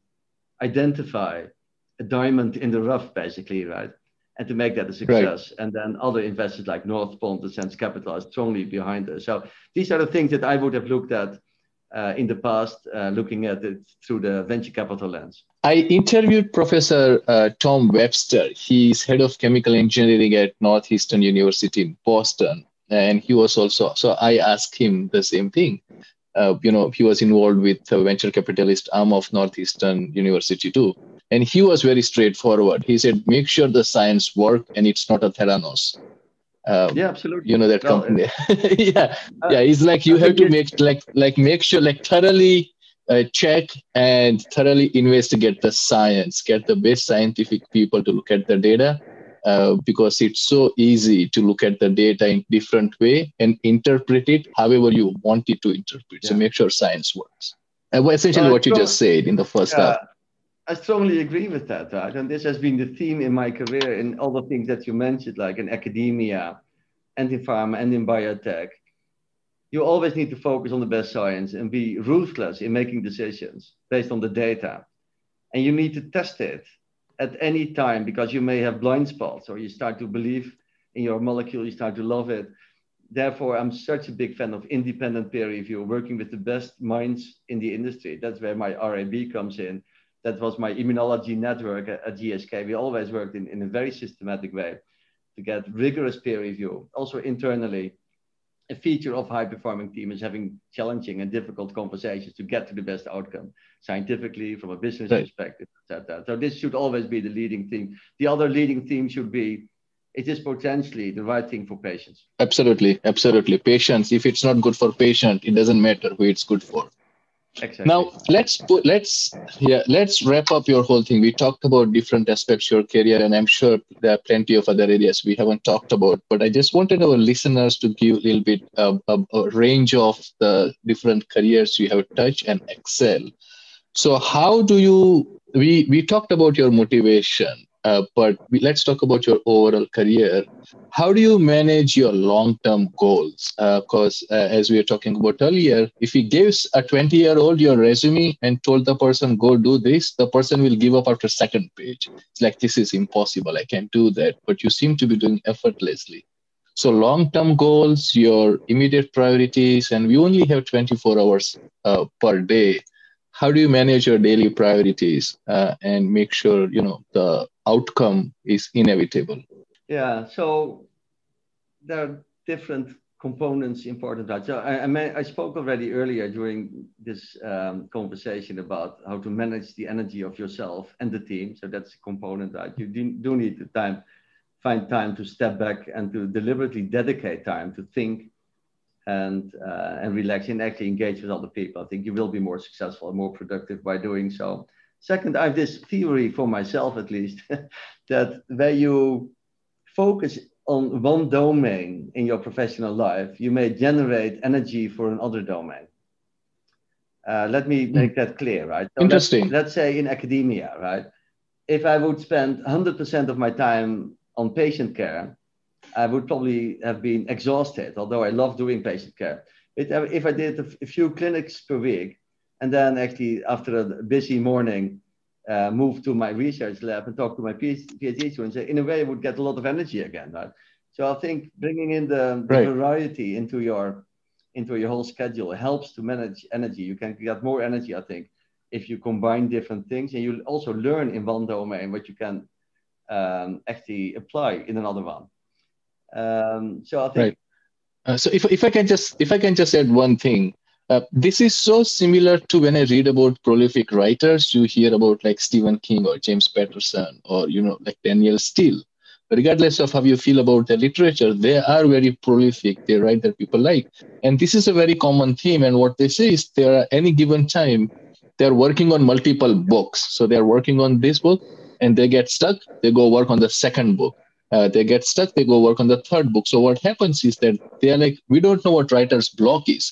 identify a diamond in the rough, basically, right? And to make that a success. Right. And then other investors like North Pond and Sense Capital are strongly behind us. So these are the things that I would have looked at uh, in the past, uh, looking at it through the venture capital lens. I interviewed Professor uh, Tom Webster. He's head of chemical engineering at Northeastern University in Boston. And he was also, so I asked him the same thing. Uh, you know, he was involved with the venture capitalist arm of Northeastern University too. And he was very straightforward. He said, make sure the science work and it's not a Theranos. Um, yeah, absolutely. You know, that well, company. yeah. Uh, yeah. It's like you I have to make like, like make sure, like thoroughly uh, check and thoroughly investigate the science, get the best scientific people to look at the data. Uh, because it's so easy to look at the data in different way and interpret it however you want it to interpret. Yeah. So make sure science works. And well, essentially well, what you just said in the first yeah, half. I strongly agree with that, right? And this has been the theme in my career in all the things that you mentioned, like in academia and in pharma and in biotech. You always need to focus on the best science and be ruthless in making decisions based on the data. And you need to test it at any time, because you may have blind spots or you start to believe in your molecule, you start to love it. Therefore, I'm such a big fan of independent peer review, working with the best minds in the industry. That's where my R A B comes in. That was my immunology network at, at G S K. We always worked in, in a very systematic way to get rigorous peer review. Also internally, a feature of high-performing team is having challenging and difficult conversations to get to the best outcome, scientifically, from a business right. perspective, et cetera. So this should always be the leading theme. The other leading theme should be, it is potentially the right thing for patients. Absolutely, absolutely. Patients, if it's not good for patient, it doesn't matter who it's good for. Exactly. Now let's put let's yeah let's wrap up your whole thing. We talked about different aspects of your career, and I'm sure there are plenty of other areas we haven't talked about. But I just wanted our listeners to give a little bit of a, a range of the different careers you have touched and excel. So how do you? We we talked about your motivation, uh, but we, let's talk about your overall career. How do you manage your long-term goals? Because uh, uh, as we were talking about earlier, if you give a twenty-year-old your resume and told the person, go do this, the person will give up after second page. It's like, this is impossible. I can't do that. But you seem to be doing effortlessly. So long-term goals, your immediate priorities, and we only have twenty-four hours uh, per day. How do you manage your daily priorities uh, and make sure, you know, the outcome is inevitable? Yeah, so there are different components important. Right? So I, I, may, I spoke already earlier during this um, conversation about how to manage the energy of yourself and the team. So that's a component, right? You do, do need the time, find time to step back and to deliberately dedicate time to think and uh, and relax and actually engage with other people. I think you will be more successful and more productive by doing so. Second, I have this theory for myself, at least, that where you focus on one domain in your professional life, you may generate energy for another domain. Uh, let me make that clear, right? So Interesting. Let's, let's say in academia, right? If I would spend one hundred percent of my time on patient care, I would probably have been exhausted, although I love doing patient care. If I did a few clinics per week, and then actually after a busy morning, uh, move to my research lab and talk to my PhD students, in a way I would get a lot of energy again, right? So I think bringing in the, the right. variety into your, into your whole schedule helps to manage energy. You can get more energy, I think, if you combine different things, and you also learn in one domain what you can um, actually apply in another one. Um, so I think. Right. Uh, so if if I can just if I can just add one thing, uh, this is so similar to when I read about prolific writers. You hear about like Stephen King or James Patterson or you know like Daniel Steele. Regardless of how you feel about the literature, they are very prolific. They write that people like, and this is a very common theme. And what they say is, there at any given time, they're working on multiple books. So they're working on this book, and they get stuck. They go work on the second book. Uh, they get stuck, they go work on the third book. So what happens is that they are like, we don't know what writer's block is.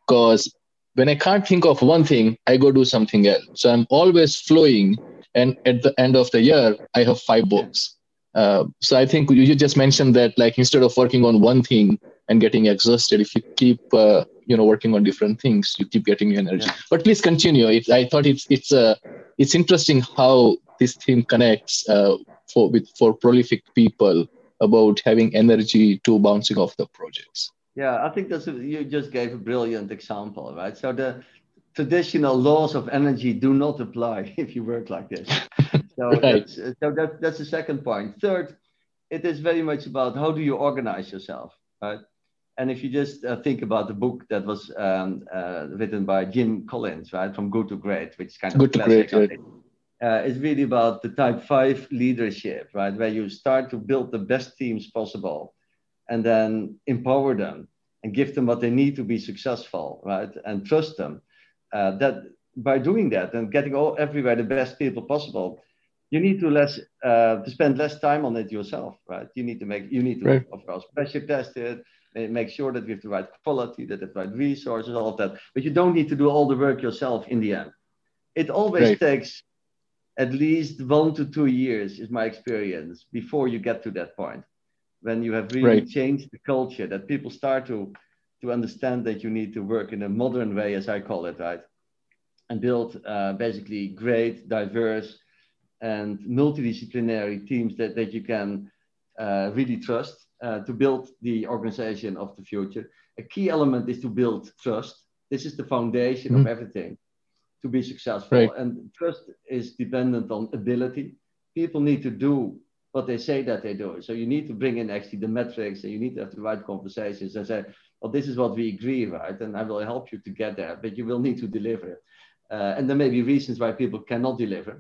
because when I can't think of one thing, I go do something else. So I'm always flowing. And at the end of the year, I have five books. Uh, so I think you, you just mentioned that, like, instead of working on one thing and getting exhausted, if you keep, uh, you know, working on different things, you keep getting energy. Yeah. But please continue. It, I thought it's it's uh, it's interesting how this theme connects uh, for with for prolific people about having energy to bouncing off the projects. Yeah, I think that's a, you just gave a brilliant example, right? So the traditional laws of energy do not apply if you work like this. So right. that's so that, that's the second point. Third, it is very much about how do you organize yourself, right? And if you just uh, think about the book that was um, uh, written by Jim Collins, right, From Good to Great, which is kind of good classic, to great, uh, it's really about the type five leadership, right, where you start to build the best teams possible, and then empower them and give them what they need to be successful, right, and trust them. Uh, that by doing that and getting all everywhere the best people possible, you need to less uh, to spend less time on it yourself, right? You need to make you need to right. of course pressure test it, make sure that we have the right quality, that the right resources, all of that. But you don't need to do all the work yourself in the end. It always right. takes at least one to two years, is my experience, before you get to that point, when you have really right. changed the culture, that people start to to understand that you need to work in a modern way, as I call it, right? And build uh, basically great, diverse, and multidisciplinary teams that, that you can uh, really trust uh, to build the organization of the future. A key element is to build trust. This is the foundation mm-hmm. of everything to be successful. Right. And trust is dependent on ability. People need to do what they say that they do. So you need to bring in actually the metrics, and you need to have the right conversations and say, well, this is what we agree, right? And I will help you to get there, but you will need to deliver. Uh, and there may be reasons why people cannot deliver.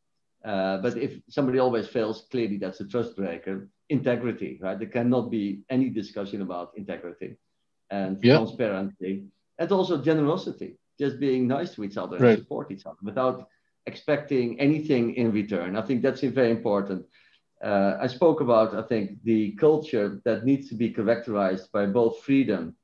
Uh, but if somebody always fails, clearly that's a trust breaker. Integrity, right? There cannot be any discussion about integrity and yeah. transparency, and also generosity, just being nice to each other right. and support each other without expecting anything in return. I think that's very important. Uh, I spoke about, I think, the culture that needs to be characterized by both freedom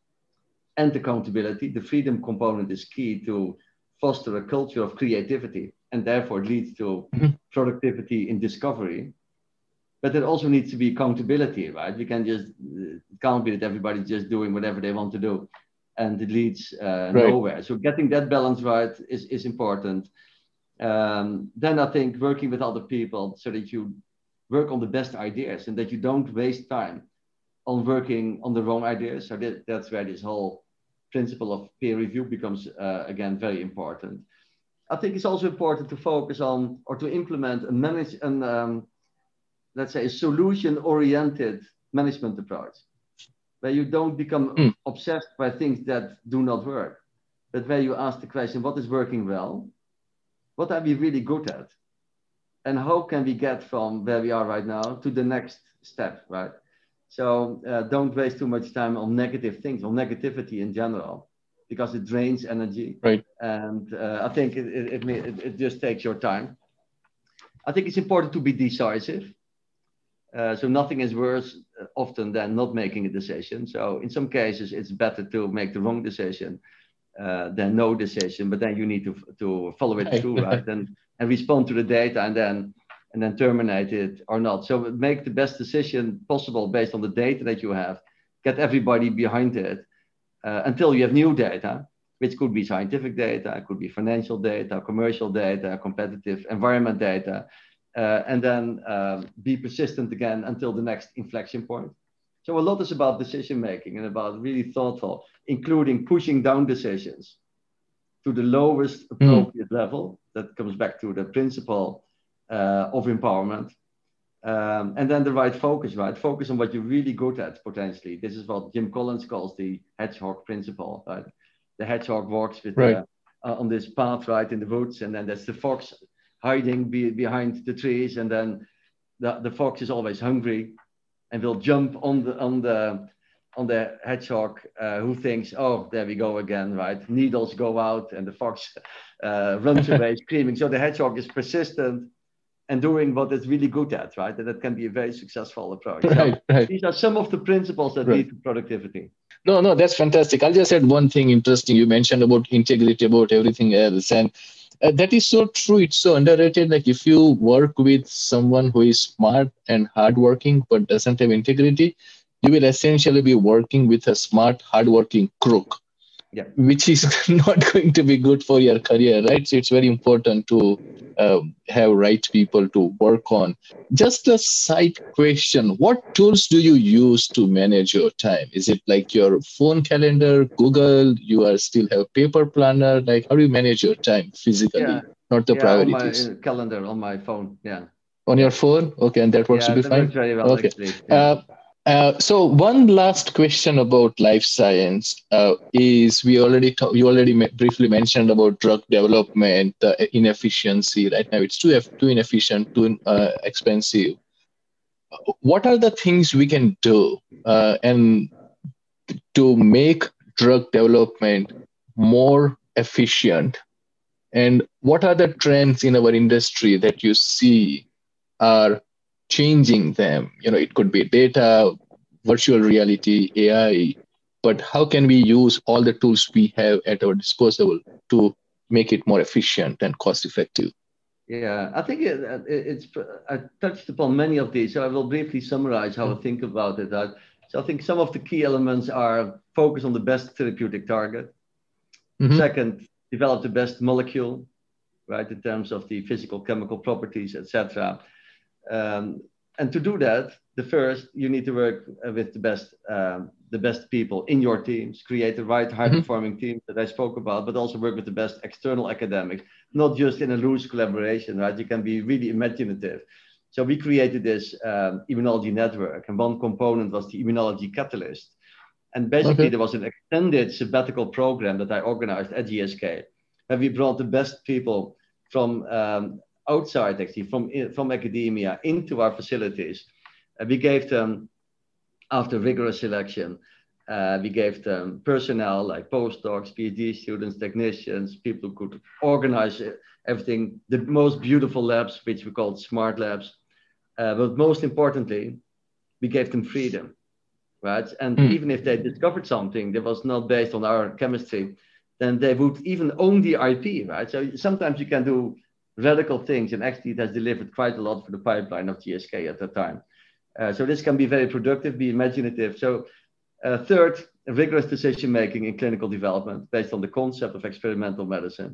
and accountability. The freedom component is key to foster a culture of creativity, and therefore it leads to mm-hmm. productivity in discovery. But there also needs to be accountability, right? We can just, it can't be that everybody's just doing whatever they want to do, and it leads uh, right. nowhere. So getting that balance right is, is important. Um, then I think working with other people so that you work on the best ideas and that you don't waste time on working on the wrong ideas. So that, that's where this whole principle of peer review becomes, uh, again, very important. I think it's also important to focus on or to implement and manage an, um, let's say, a solution-oriented management approach, where you don't become mm. obsessed by things that do not work, but where you ask the question, what is working well? What are we really good at? And how can we get from where we are right now to the next step, right? So uh, don't waste too much time on negative things, on negativity in general, because it drains energy. Right. And uh, I think it, it, it, it just takes your time. I think it's important to be decisive. Uh, so nothing is worse uh, often than not making a decision. So in some cases, it's better to make the wrong decision uh, than no decision, but then you need to, to follow it through, right? And, and respond to the data and then and then terminate it or not. So make the best decision possible based on the data that you have. Get everybody behind it uh, until you have new data, which could be scientific data, it could be financial data, commercial data, competitive environment data, uh, and then uh, be persistent again until the next inflection point. So a lot is about decision making and about really thoughtful, including pushing down decisions to the lowest appropriate mm. level. That comes back to the principle uh, of empowerment. Um, and then the right focus, right? Focus on what you're really good at, potentially. This is what Jim Collins calls the hedgehog principle, right? The hedgehog walks with right. uh, on this path, right, in the woods, and then there's the fox hiding be, behind the trees, and then the, the fox is always hungry and will jump on the on the on the hedgehog uh, who thinks, oh, there we go again, right? Needles go out and the fox uh, runs away screaming. So the hedgehog is persistent and doing what it's really good at, right? And that can be a very successful approach. Right, so right. These are some of the principles that right. lead to productivity. No, no, that's fantastic. I'll just add one thing interesting. You mentioned about integrity, about everything else. And uh, that is so true. It's so underrated. Like if you work with someone who is smart and hardworking, but doesn't have integrity, you will essentially be working with a smart, hardworking crook, Yeah. which is not going to be good for your career, right? So it's very important to uh, have right people to work on. Just a side question: what tools do you use to manage your time? Is it like your phone calendar, Google? You are still have paper planner? Like how do you manage your time Yeah. physically, not the Yeah. On my priorities? uh, calendar, on my phone. Yeah. On your Yeah. phone? Okay, and that works to Yeah. be That works fine. very well, Okay. actually. Yeah. Uh, uh, so one last question about life science uh, is we already ta- you already ma- briefly mentioned about drug development, the inefficiency. Right now, it's too eff- too inefficient, too uh, expensive. What are the things we can do uh, and to make drug development more efficient? And what are the trends in our industry that you see are changing them? You know, it could be data, virtual reality, A I, but how can we use all the tools we have at our disposal to make it more efficient and cost effective? Yeah, I think it, it, it's. I touched upon many of these, so I will briefly summarize how I think about it. Uh, so I think some of the key elements are focus on the best therapeutic target. Mm-hmm. Second, develop the best molecule, right, in terms of the physical, chemical properties, et cetera. Um, and to do that, the first, you need to work with the best, um, the best people in your teams, create the right high-performing mm-hmm. teams that I spoke about, but also work with the best external academics, not just in a loose collaboration, right? You can be really imaginative. So we created this um, immunology network, and one component was the immunology catalyst. And basically, okay. there was an extended sabbatical program that I organized at G S K, and we brought the best people from um, outside, actually, from, from academia into our facilities. Uh, we gave them, after rigorous selection, uh, we gave them personnel like postdocs, PhD students, technicians, people who could organize everything, the most beautiful labs, which we called smart labs. Uh, but most importantly, we gave them freedom. Right? And mm. even if they discovered something that was not based on our chemistry, then they would even own the I P, right? So sometimes you can do radical things, and actually it has delivered quite a lot for the pipeline of G S K at that time. Uh, so this can be very productive, be imaginative. So uh, third, rigorous decision-making in clinical development based on the concept of experimental medicine.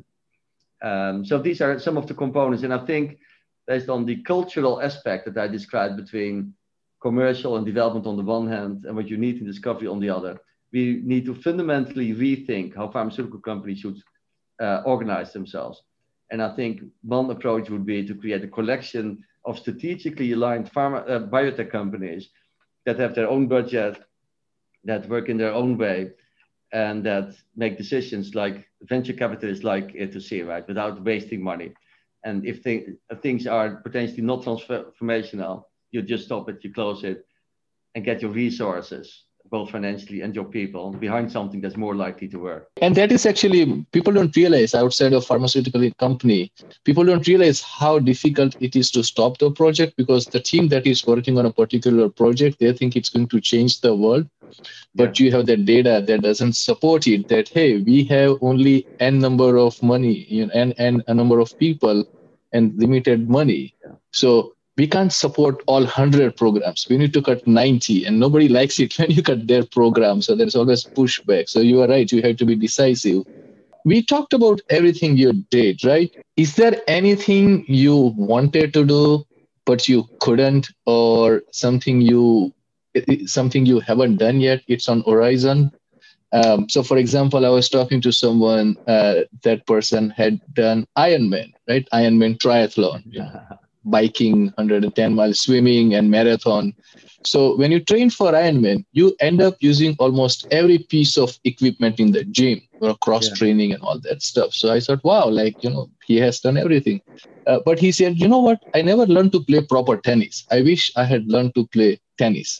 Um, so these are some of the components, and I think based on the cultural aspect that I described between commercial and development on the one hand, and what you need in discovery on the other, we need to fundamentally rethink how pharmaceutical companies should uh, organize themselves. And I think one approach would be to create a collection of strategically aligned pharma, uh, biotech companies that have their own budget, that work in their own way, and that make decisions like venture capitalists like it to see, right, without wasting money. And if th- things are potentially not transformational, you just stop it, you close it, and get your resources, both financially and your people, behind something that's more likely to work. And that is actually, people don't realize outside of pharmaceutical company, people don't realize how difficult it is to stop the project, because the team that is working on a particular project, they think it's going to change the world. But yeah. you have that data that doesn't support it, that, hey, we have only N number of money, you know, and, and a number of people and limited money. Yeah. So we can't support all one hundred programs. We need to cut ninety, and nobody likes it when you cut their program. So there's always pushback. So you are right. You have to be decisive. We talked about everything you did, right? Is there anything you wanted to do, but you couldn't, or something you something you haven't done yet? It's on horizon. Um, so, for example, I was talking to someone, uh, that person had done Ironman, right? Ironman triathlon. Yeah. Biking, one hundred ten miles, swimming, and marathon. So when you train for Ironman, you end up using almost every piece of equipment in the gym, or cross training, yeah. and all that stuff. So I thought, wow, like, you know, he has done everything. Uh, but he said, you know what? I never learned to play proper tennis. I wish I had learned to play tennis.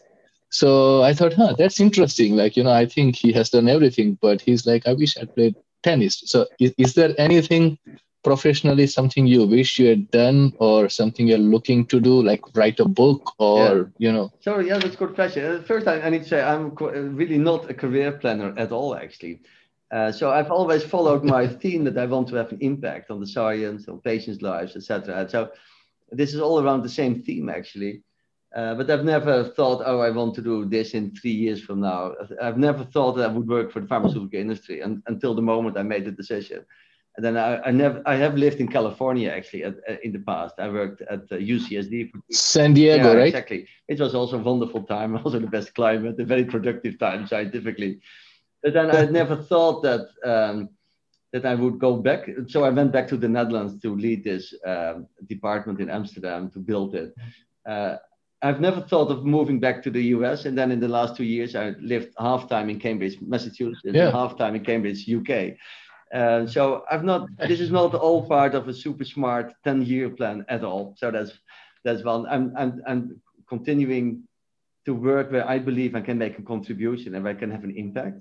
So I thought, huh, that's interesting. Like, you know, I think he has done everything, but he's like, I wish I played tennis. So is, is there anything professionally something you wish you had done or something you're looking to do, like write a book or, Yeah. you know? So yeah, that's a good question. Uh, First, I, I need to say I'm qu- uh, really not a career planner at all, actually. Uh, so I've always followed my theme that I want to have an impact on the science, on patients' lives, et cetera. So this is all around the same theme, actually. Uh, but I've never thought, oh, I want to do this in three years from now. I've never thought that I would work for the pharmaceutical industry and, until the moment I made the decision. And then I, I never, I have lived in California actually at, uh, in the past. I worked at uh, U C S D for San Diego, yeah, right? exactly. It was also a wonderful time, also the best climate, a very productive time scientifically. But then I never thought that um, that I would go back. So I went back to the Netherlands to lead this um, department in Amsterdam to build it. Uh, I've never thought of moving back to the U S. And then in the last two years, I lived half time in Cambridge, Massachusetts, Yeah. and half time in Cambridge, U K. Uh, so I've not. This is not all part of a super smart ten-year plan at all. So that's that's one. I'm I'm I'm continuing to work where I believe I can make a contribution and where I can have an impact.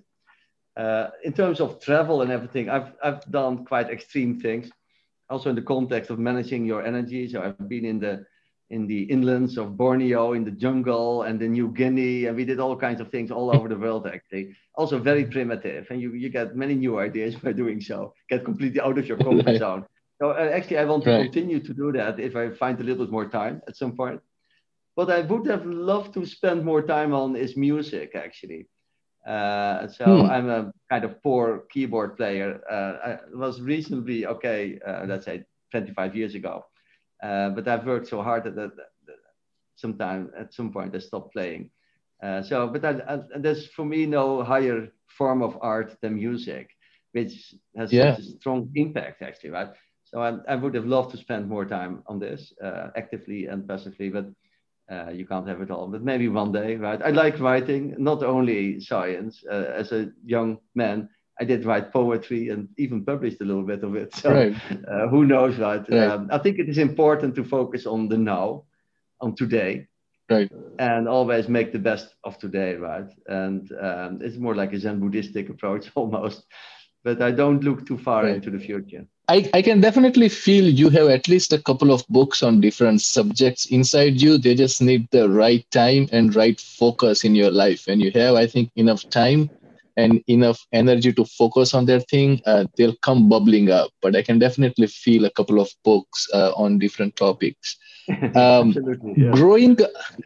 Uh, in terms of travel and everything, I've I've done quite extreme things, also in the context of managing your energy. So I've been in the in the inlands of Borneo, in the jungle, and in New Guinea, and we did all kinds of things all over the world actually. Also very primitive, and you you get many new ideas by doing so. Get completely out of your comfort Right. zone. So uh, actually, I want to Right. continue to do that if I find a little bit more time at some point. What I would have loved to spend more time on is music actually. Uh, so Hmm. I'm a kind of poor keyboard player. Uh, I was reasonably okay, uh, let's say twenty-five years ago. Uh, but I've worked so hard that, that, that sometime at some point I stopped playing. Uh, so, but I, I, there's for me no higher form of art than music, which has Yeah. such a strong impact actually, right? So I, I would have loved to spend more time on this, uh, actively and passively, but uh, you can't have it all. But maybe one day, right? I like writing, not only science. Uh, as a young man, I did write poetry and even published a little bit of it. So Right. uh, who knows, right? Right. Um, I think it is important to focus on the now, on today, Right. and always make the best of today, right? And um, it's more like a Zen Buddhistic approach almost, but I don't look too far Right. into the future. I, I can definitely feel you have at least a couple of books on different subjects inside you. They just need the right time and right focus in your life. And you have, I think, enough time and enough energy to focus on their thing, uh, they'll come bubbling up. But I can definitely feel a couple of books uh, on different topics. Um, Absolutely, yeah. Growing,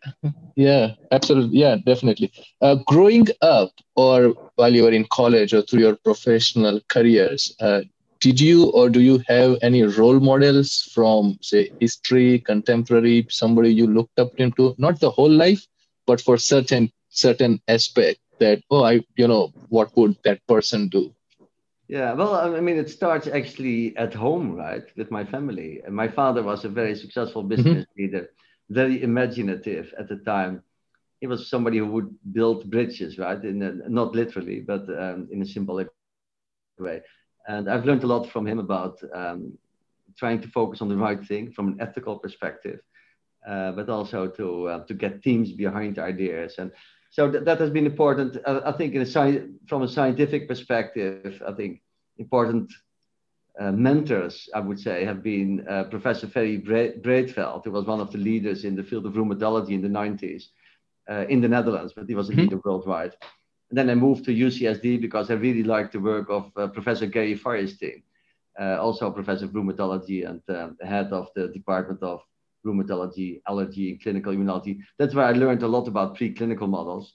yeah, absolutely, yeah, definitely. Uh, growing up, or while you were in college, or through your professional careers, uh, did you or do you have any role models from, say, history, contemporary, somebody you looked up into? Not the whole life, but for certain certain aspect that, oh, I, you know, what would that person do? Yeah, well, I mean, it starts actually at home, right, with my family. And my father was a very successful business Mm-hmm. leader, very imaginative at the time. He was somebody who would build bridges, right, in a, not literally, but um, in a symbolic way. And I've learned a lot from him about um, trying to focus on the right thing from an ethical perspective, uh, but also to uh, to get teams behind ideas. And so th- that has been important. Uh, I think in a sci- from a scientific perspective, I think important uh, mentors, I would say, have been uh, Professor Ferry Bre- Breedveld, who was one of the leaders in the field of rheumatology in the nineties uh, in the Netherlands, but he was a Mm-hmm. leader worldwide. And then I moved to U C S D because I really liked the work of uh, Professor Gary Firestein, uh, also a professor of rheumatology and uh, head of the Department of Rheumatology, Allergy, and Clinical Immunology. That's where I learned a lot about preclinical models.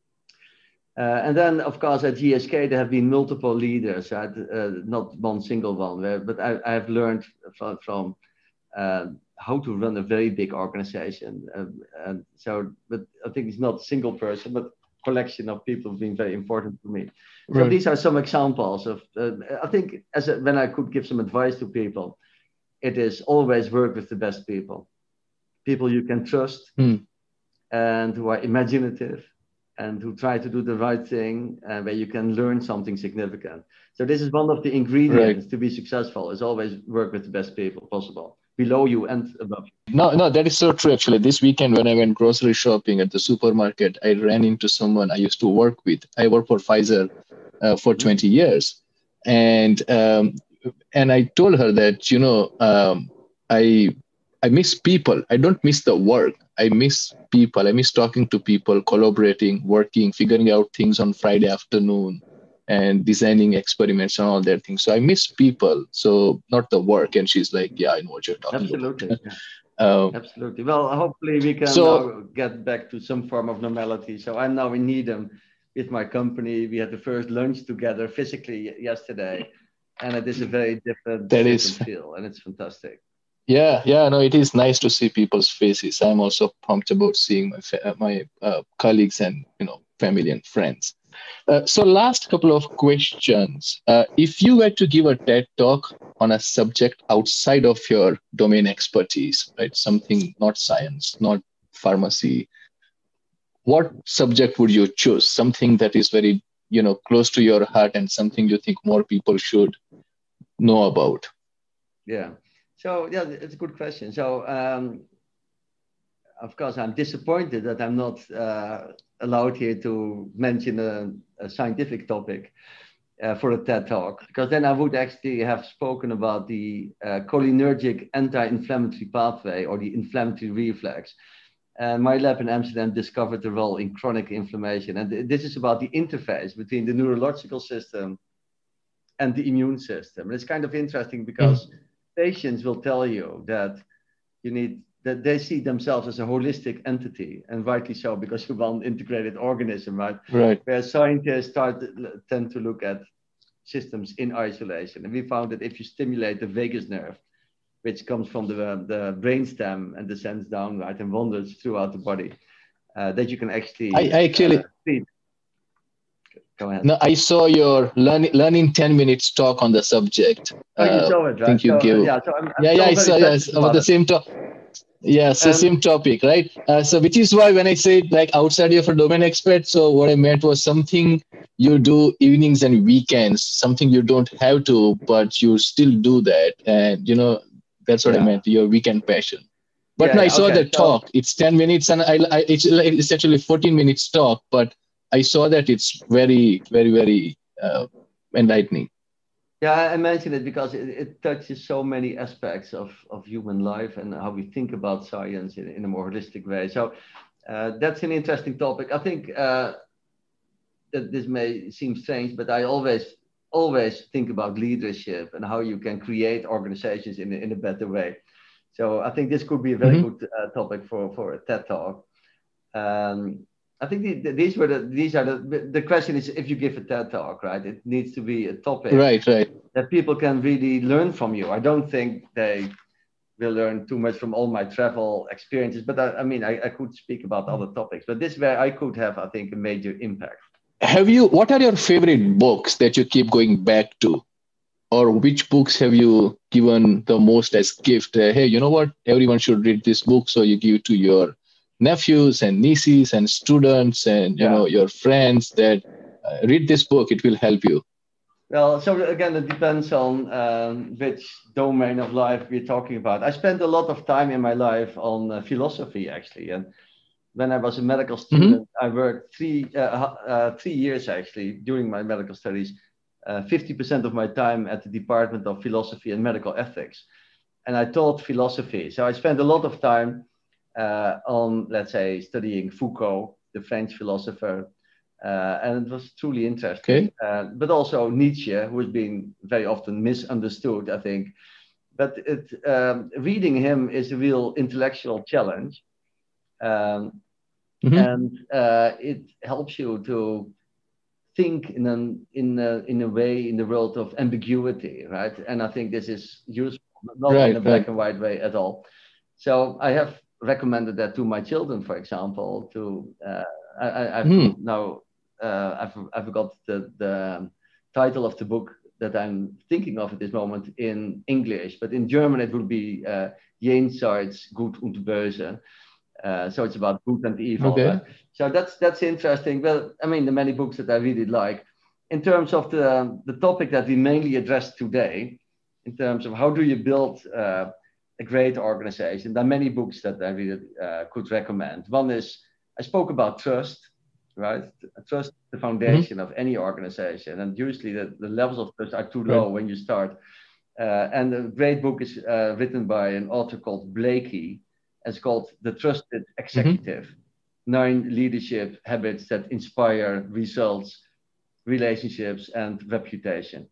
Uh, and then, of course, at G S K, there have been multiple leaders, uh, not one single one, uh, but I, I have learned from, from uh, how to run a very big organization. Uh, and so, but I think it's not a single person, but collection of people have been very important to me. So Right. these are some examples of, uh, I think as a, when I could give some advice to people, it is always work with the best people, people you can trust Hmm. and who are imaginative and who try to do the right thing and where you can learn something significant. So this is one of the ingredients Right. to be successful is always work with the best people possible, below you and above you. No, no, that is so true. Actually, this weekend when I went grocery shopping at the supermarket, I ran into someone I used to work with. I worked for Pfizer uh, for Mhm. twenty years, and um, and I told her that, you know, um, I I miss people. I don't miss the work. I miss people. I miss talking to people, collaborating, working, figuring out things on Friday afternoon, and designing experiments and all that things. So I miss people. So not the work. And she's like, yeah, I know what you're talking about. Absolutely. Yeah. uh, Absolutely. Well, hopefully we can so now get back to some form of normality. So I'm now in Needham with my company. We had the first lunch together physically y- yesterday, and it is a very different, that different is, feel, and it's fantastic. yeah, yeah. No, it is nice to see people's faces. I'm also pumped about seeing my fa- my uh, colleagues and, you know, family and friends. Uh, so, last couple of questions. Uh, if you were to give a TED talk on a subject outside of your domain expertise, right? Something not science, not pharmacy, what subject would you choose? Something that is very, you know, close to your heart and something you think more people should know about. Yeah. So yeah, it's a good question. So um, of course, I'm disappointed that I'm not uh, allowed here to mention a, a scientific topic uh, for a TED talk, because then I would actually have spoken about the uh, cholinergic anti-inflammatory pathway or the inflammatory reflex. And my lab in Amsterdam discovered the role in chronic inflammation. And th- this is about the interface between the neurological system and the immune system. And it's kind of interesting because Mm. patients will tell you that you need that they see themselves as a holistic entity, and rightly so, because you're one integrated organism, right? Right. Where scientists start tend to look at systems in isolation. And we found that if you stimulate the vagus nerve, which comes from the, the brainstem and descends down, right, and wanders throughout the body, uh, that you can I, actually I uh, actually, treat. Go ahead. no, I saw your learn, learning ten minutes talk on the subject. Oh, you Uh, saw it, I right? think you So uh, give, yeah, so I'm, I'm yeah, yeah, still I very saw, yes, passionate about about the it. same talk. Yeah, so And same topic, right? Uh, so which is why when I say like outside of a domain expert, so what I meant was something you do evenings and weekends, something you don't have to, but you still do that. And, you know, that's what I yeah, meant, your weekend passion. But yeah, no, I yeah. saw Okay, the so talk. It's ten minutes and I, I it's, it's actually fourteen minutes talk, but I saw that it's very, very, very uh, enlightening. yeah, I I mentioned it because it, it touches so many aspects of, of human life and how we think about science in, in a more holistic way. So uh, that's an interesting topic. I think uh, that this may seem strange, but I always always think about leadership and how you can create organizations in a, in a better way. So I think this could be a very Hmm. good uh, topic for, for a TED talk. Um, I think the, the, these were the these are the the question is, if you give a TED talk, right? It needs to be a topic Right, right. that people can really learn from you. I don't think they will learn too much from all my travel experiences, but I, I mean, I, I could speak about other topics, but this where I could have, I think, a major impact. Have you, what are your favorite books that you keep going back to? Or which books have you given the most as gift? Uh, hey, you know what? Everyone should read this book. So you give to your nephews and nieces and students and, you Yeah. know, your friends that uh, read this book. It will help you. Well, so again, it depends on um, which domain of life we're talking about. I spent a lot of time in my life on uh, philosophy, actually, and when I was a medical Hmm. student, I worked three uh, uh, three years actually during my medical studies, uh, fifty percent of my time at the Department of Philosophy and Medical Ethics, and I taught philosophy. So I spent a lot of time uh, on, let's say, studying Foucault, the French philosopher, uh, and it was truly interesting. Okay. Uh, but also Nietzsche, who has been very often misunderstood, I think. But it, um, reading him is a real intellectual challenge. Um, Hmm. and uh, it helps you to think in an in a, in a way in the world of ambiguity, right? And I think this is useful, not in a Right, black right. and white way at all. So I have recommended that to my children, for example. To uh, I, I- I've Hmm. now uh, I've I forgot the the title of the book that I'm thinking of at this moment in English, but in German it would be uh, Jenseits Gut und Böse. Uh, so it's about good and evil, right? Okay. So that's that's interesting. Well, I mean, the many books that I really like. In terms of the the topic that we mainly address today, in terms of how do you build uh, a great organization, there are many books that I really uh, could recommend. One is I spoke about trust, right? Trust is the Hmm. foundation of any organization, and usually the, the levels of trust are too Right. low when you start. Uh, and a great book is uh, written by an author called Blakey. It's called The Trusted Executive, mm-hmm. Nine Leadership Habits that Inspire Results, Relationships, and Reputation.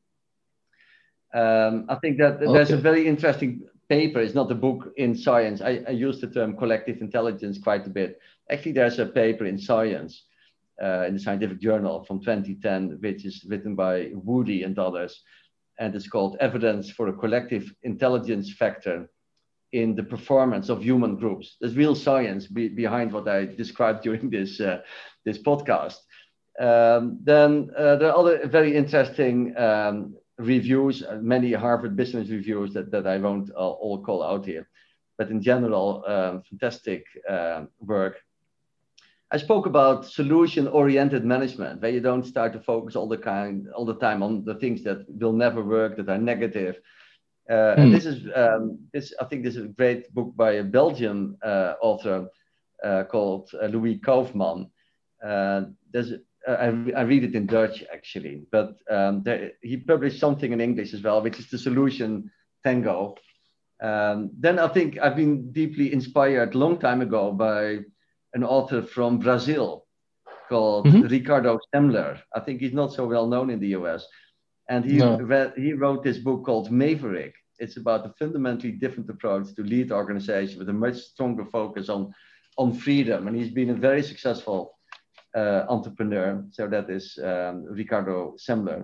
Um, I think that okay. there's a very interesting paper. It's not a book in Science. I, I use the term collective intelligence quite a bit. Actually, there's a paper in Science, uh, in the Scientific Journal from twenty ten, which is written by Woody and others. And it's called Evidence for a Collective Intelligence Factor in the Performance of Human Groups. There's real science be, behind what I described during this, uh, this podcast. Um, then uh, there are other very interesting um, reviews, uh, many Harvard Business Reviews that, that I won't all, all call out here. But in general, um, fantastic uh, work. I spoke about solution-oriented management, where you don't start to focus all the kind, all the time on the things that will never work, that are negative. Uh, mm. And this is, um, this I think, this is a great book by a Belgian uh, author uh, called uh, Louis Kaufmann. Uh, there's, uh, I, I read it in Dutch actually, but um, there, he published something in English as well, which is the Solution Tango. Um, then I think I've been deeply inspired a long time ago by an author from Brazil called mm-hmm. Ricardo Semler. I think he's not so well known in the U S. And he, no. read, he wrote this book called Maverick. It's about a fundamentally different approach to lead organization with a much stronger focus on, on freedom. And he's been a very successful uh, entrepreneur. So that is um, Ricardo Semler.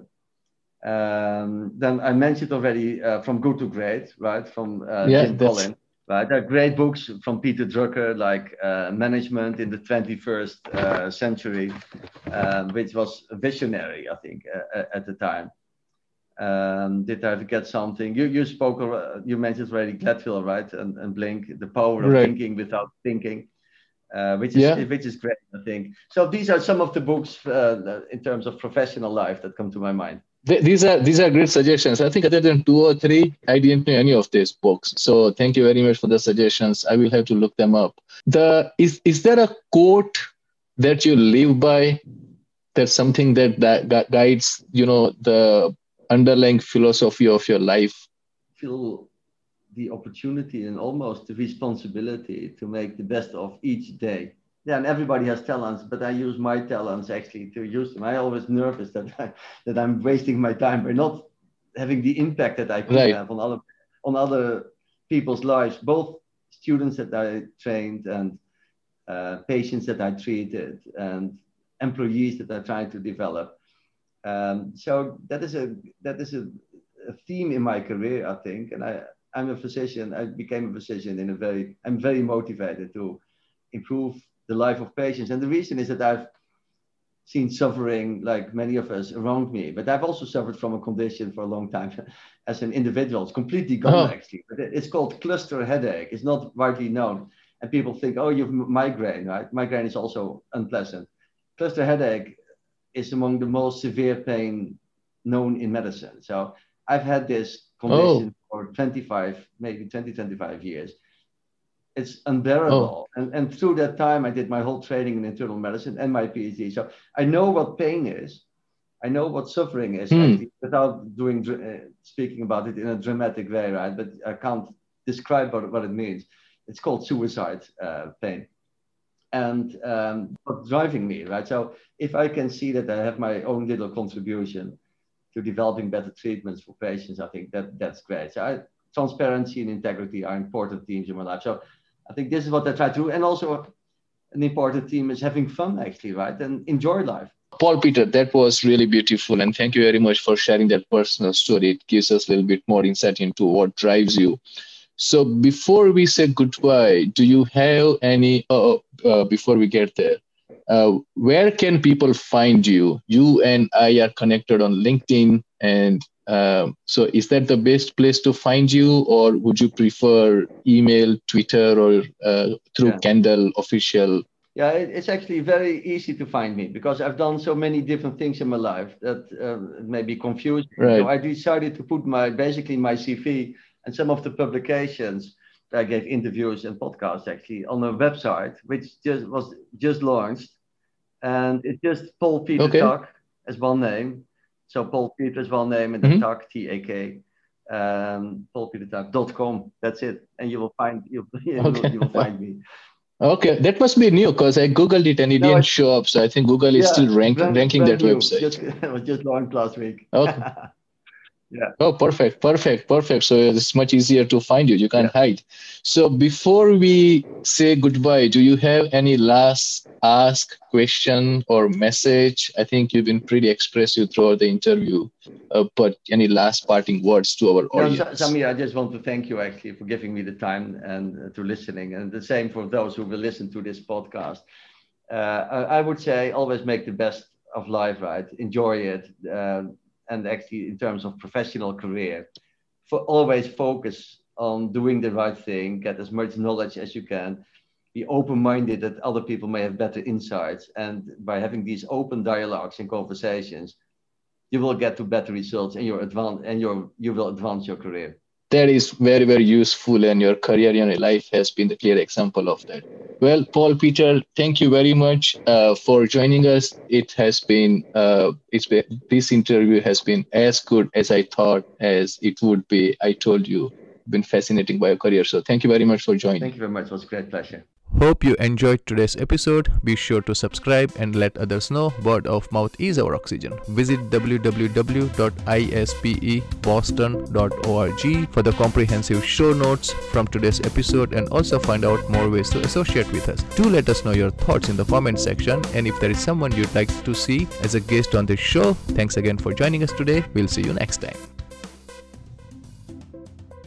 Um, then I mentioned already uh, From Good to Great, right? From uh, yeah, Jim Collins. Right, there are great books from Peter Drucker, like uh, Management in the twenty-first uh, Century, um, which was visionary, I think, uh, at the time. Um, did I forget something? You you spoke, uh, you mentioned already Gladwell, right? And, and Blink, the power of right. thinking without thinking, uh, which is yeah. which is great, I think. So these are some of the books uh, in terms of professional life that come to my mind. These are these are great suggestions. I think other than two or three, I didn't know any of these books. So thank you very much for the suggestions. I will have to look them up. The is is there a quote that you live by? That's something that, that, that guides, you know, the underlying philosophy of your life. Feel the opportunity and almost the responsibility to make the best of each day. Yeah, and everybody has talents, but I use my talents actually to use them. I'm always nervous that I, that I'm wasting my time by not having the impact that I could right. have on other on other people's lives, both students that I trained and uh, patients that I treated and employees that I tried to develop. Um, so that is a that is a, a theme in my career, I think. And I I'm a physician. I became a physician in a very I'm very motivated to improve the life of patients. And the reason is that I've seen suffering like many of us around me, but I've also suffered from a condition for a long time as an individual. It's completely gone oh. actually, but it's called cluster headache. It's not widely known. And people think, oh, you have migraine, right? Migraine is also unpleasant. Cluster headache is among the most severe pain known in medicine. So I've had this condition oh. for twenty-five, maybe twenty, twenty-five years. It's unbearable. Oh. And, and through that time, I did my whole training in internal medicine and my PhD. So I know what pain is. I know what suffering is, mm. actually, without doing uh, speaking about it in a dramatic way, right? But I can't describe what, what it means. It's called suicide uh, pain. And um, what's driving me, right? So if I can see that I have my own little contribution to developing better treatments for patients, I think that that's great. So I, transparency and integrity are important themes in my life. So I think this is what I try to do. And also an important theme is having fun, actually, right? And enjoy life. Paul Peter, that was really beautiful. And thank you very much for sharing that personal story. It gives us a little bit more insight into what drives you. So before we say goodbye, do you have any, uh, uh, before we get there, uh, where can people find you? You and I are connected on LinkedIn. And uh, so is that the best place to find you, or would you prefer email, Twitter, or uh, through yeah. Kendall official? Yeah, it's actually very easy to find me because I've done so many different things in my life that uh, may be confusing. Right. So I decided to put my basically my C V and some of the publications that I gave interviews and podcasts actually on a website, which just was just launched. And it's just Paul Peter okay. Tak as one name. So Paul Peter is one name and then mm-hmm. Tak, T A K. um, paul peter type dot com. That's it, and you will find you, you, Okay. will, you will find me. Okay, that must be new because I googled it and it No, didn't it's- show up. So I think Google is Yeah, still rank, brand- ranking brand that new. website. Just, it was just launched last week. Okay. Yeah. Oh, perfect, perfect, perfect. So it's much easier to find you. You can't Yeah. hide. So before we say goodbye, do you have any last ask, question, or message? I think you've been pretty expressive throughout the interview. Uh, but any last parting words to our No, audience? Sa- Samir, I just want to thank you actually for giving me the time and uh, to listening, and the same for those who will listen to this podcast. Uh, I, I would say always make the best of life, right? Enjoy it, uh, and actually in terms of professional career, for always focus on doing the right thing, get as much knowledge as you can, be open-minded that other people may have better insights, and by having these open dialogues and conversations, you will get to better results and your advance and your you will advance your career. That is very, very useful, and your career and your life has been the clear example of that. Well, Paul Peter, thank you very much uh, for joining us. It has been, uh, it's been, this interview has been as good as I thought as it would be. I told you, been fascinating by your career. So thank you very much for joining. Thank you very much. It was a great pleasure. Hope you enjoyed today's episode. Be sure to subscribe and let others know word of mouth is our oxygen. Visit w w w dot i s p e boston dot org for the comprehensive show notes from today's episode and also find out more ways to associate with us. Do let us know your thoughts in the comment section, and if there is someone you'd like to see as a guest on this show, thanks again for joining us today. We'll see you next time.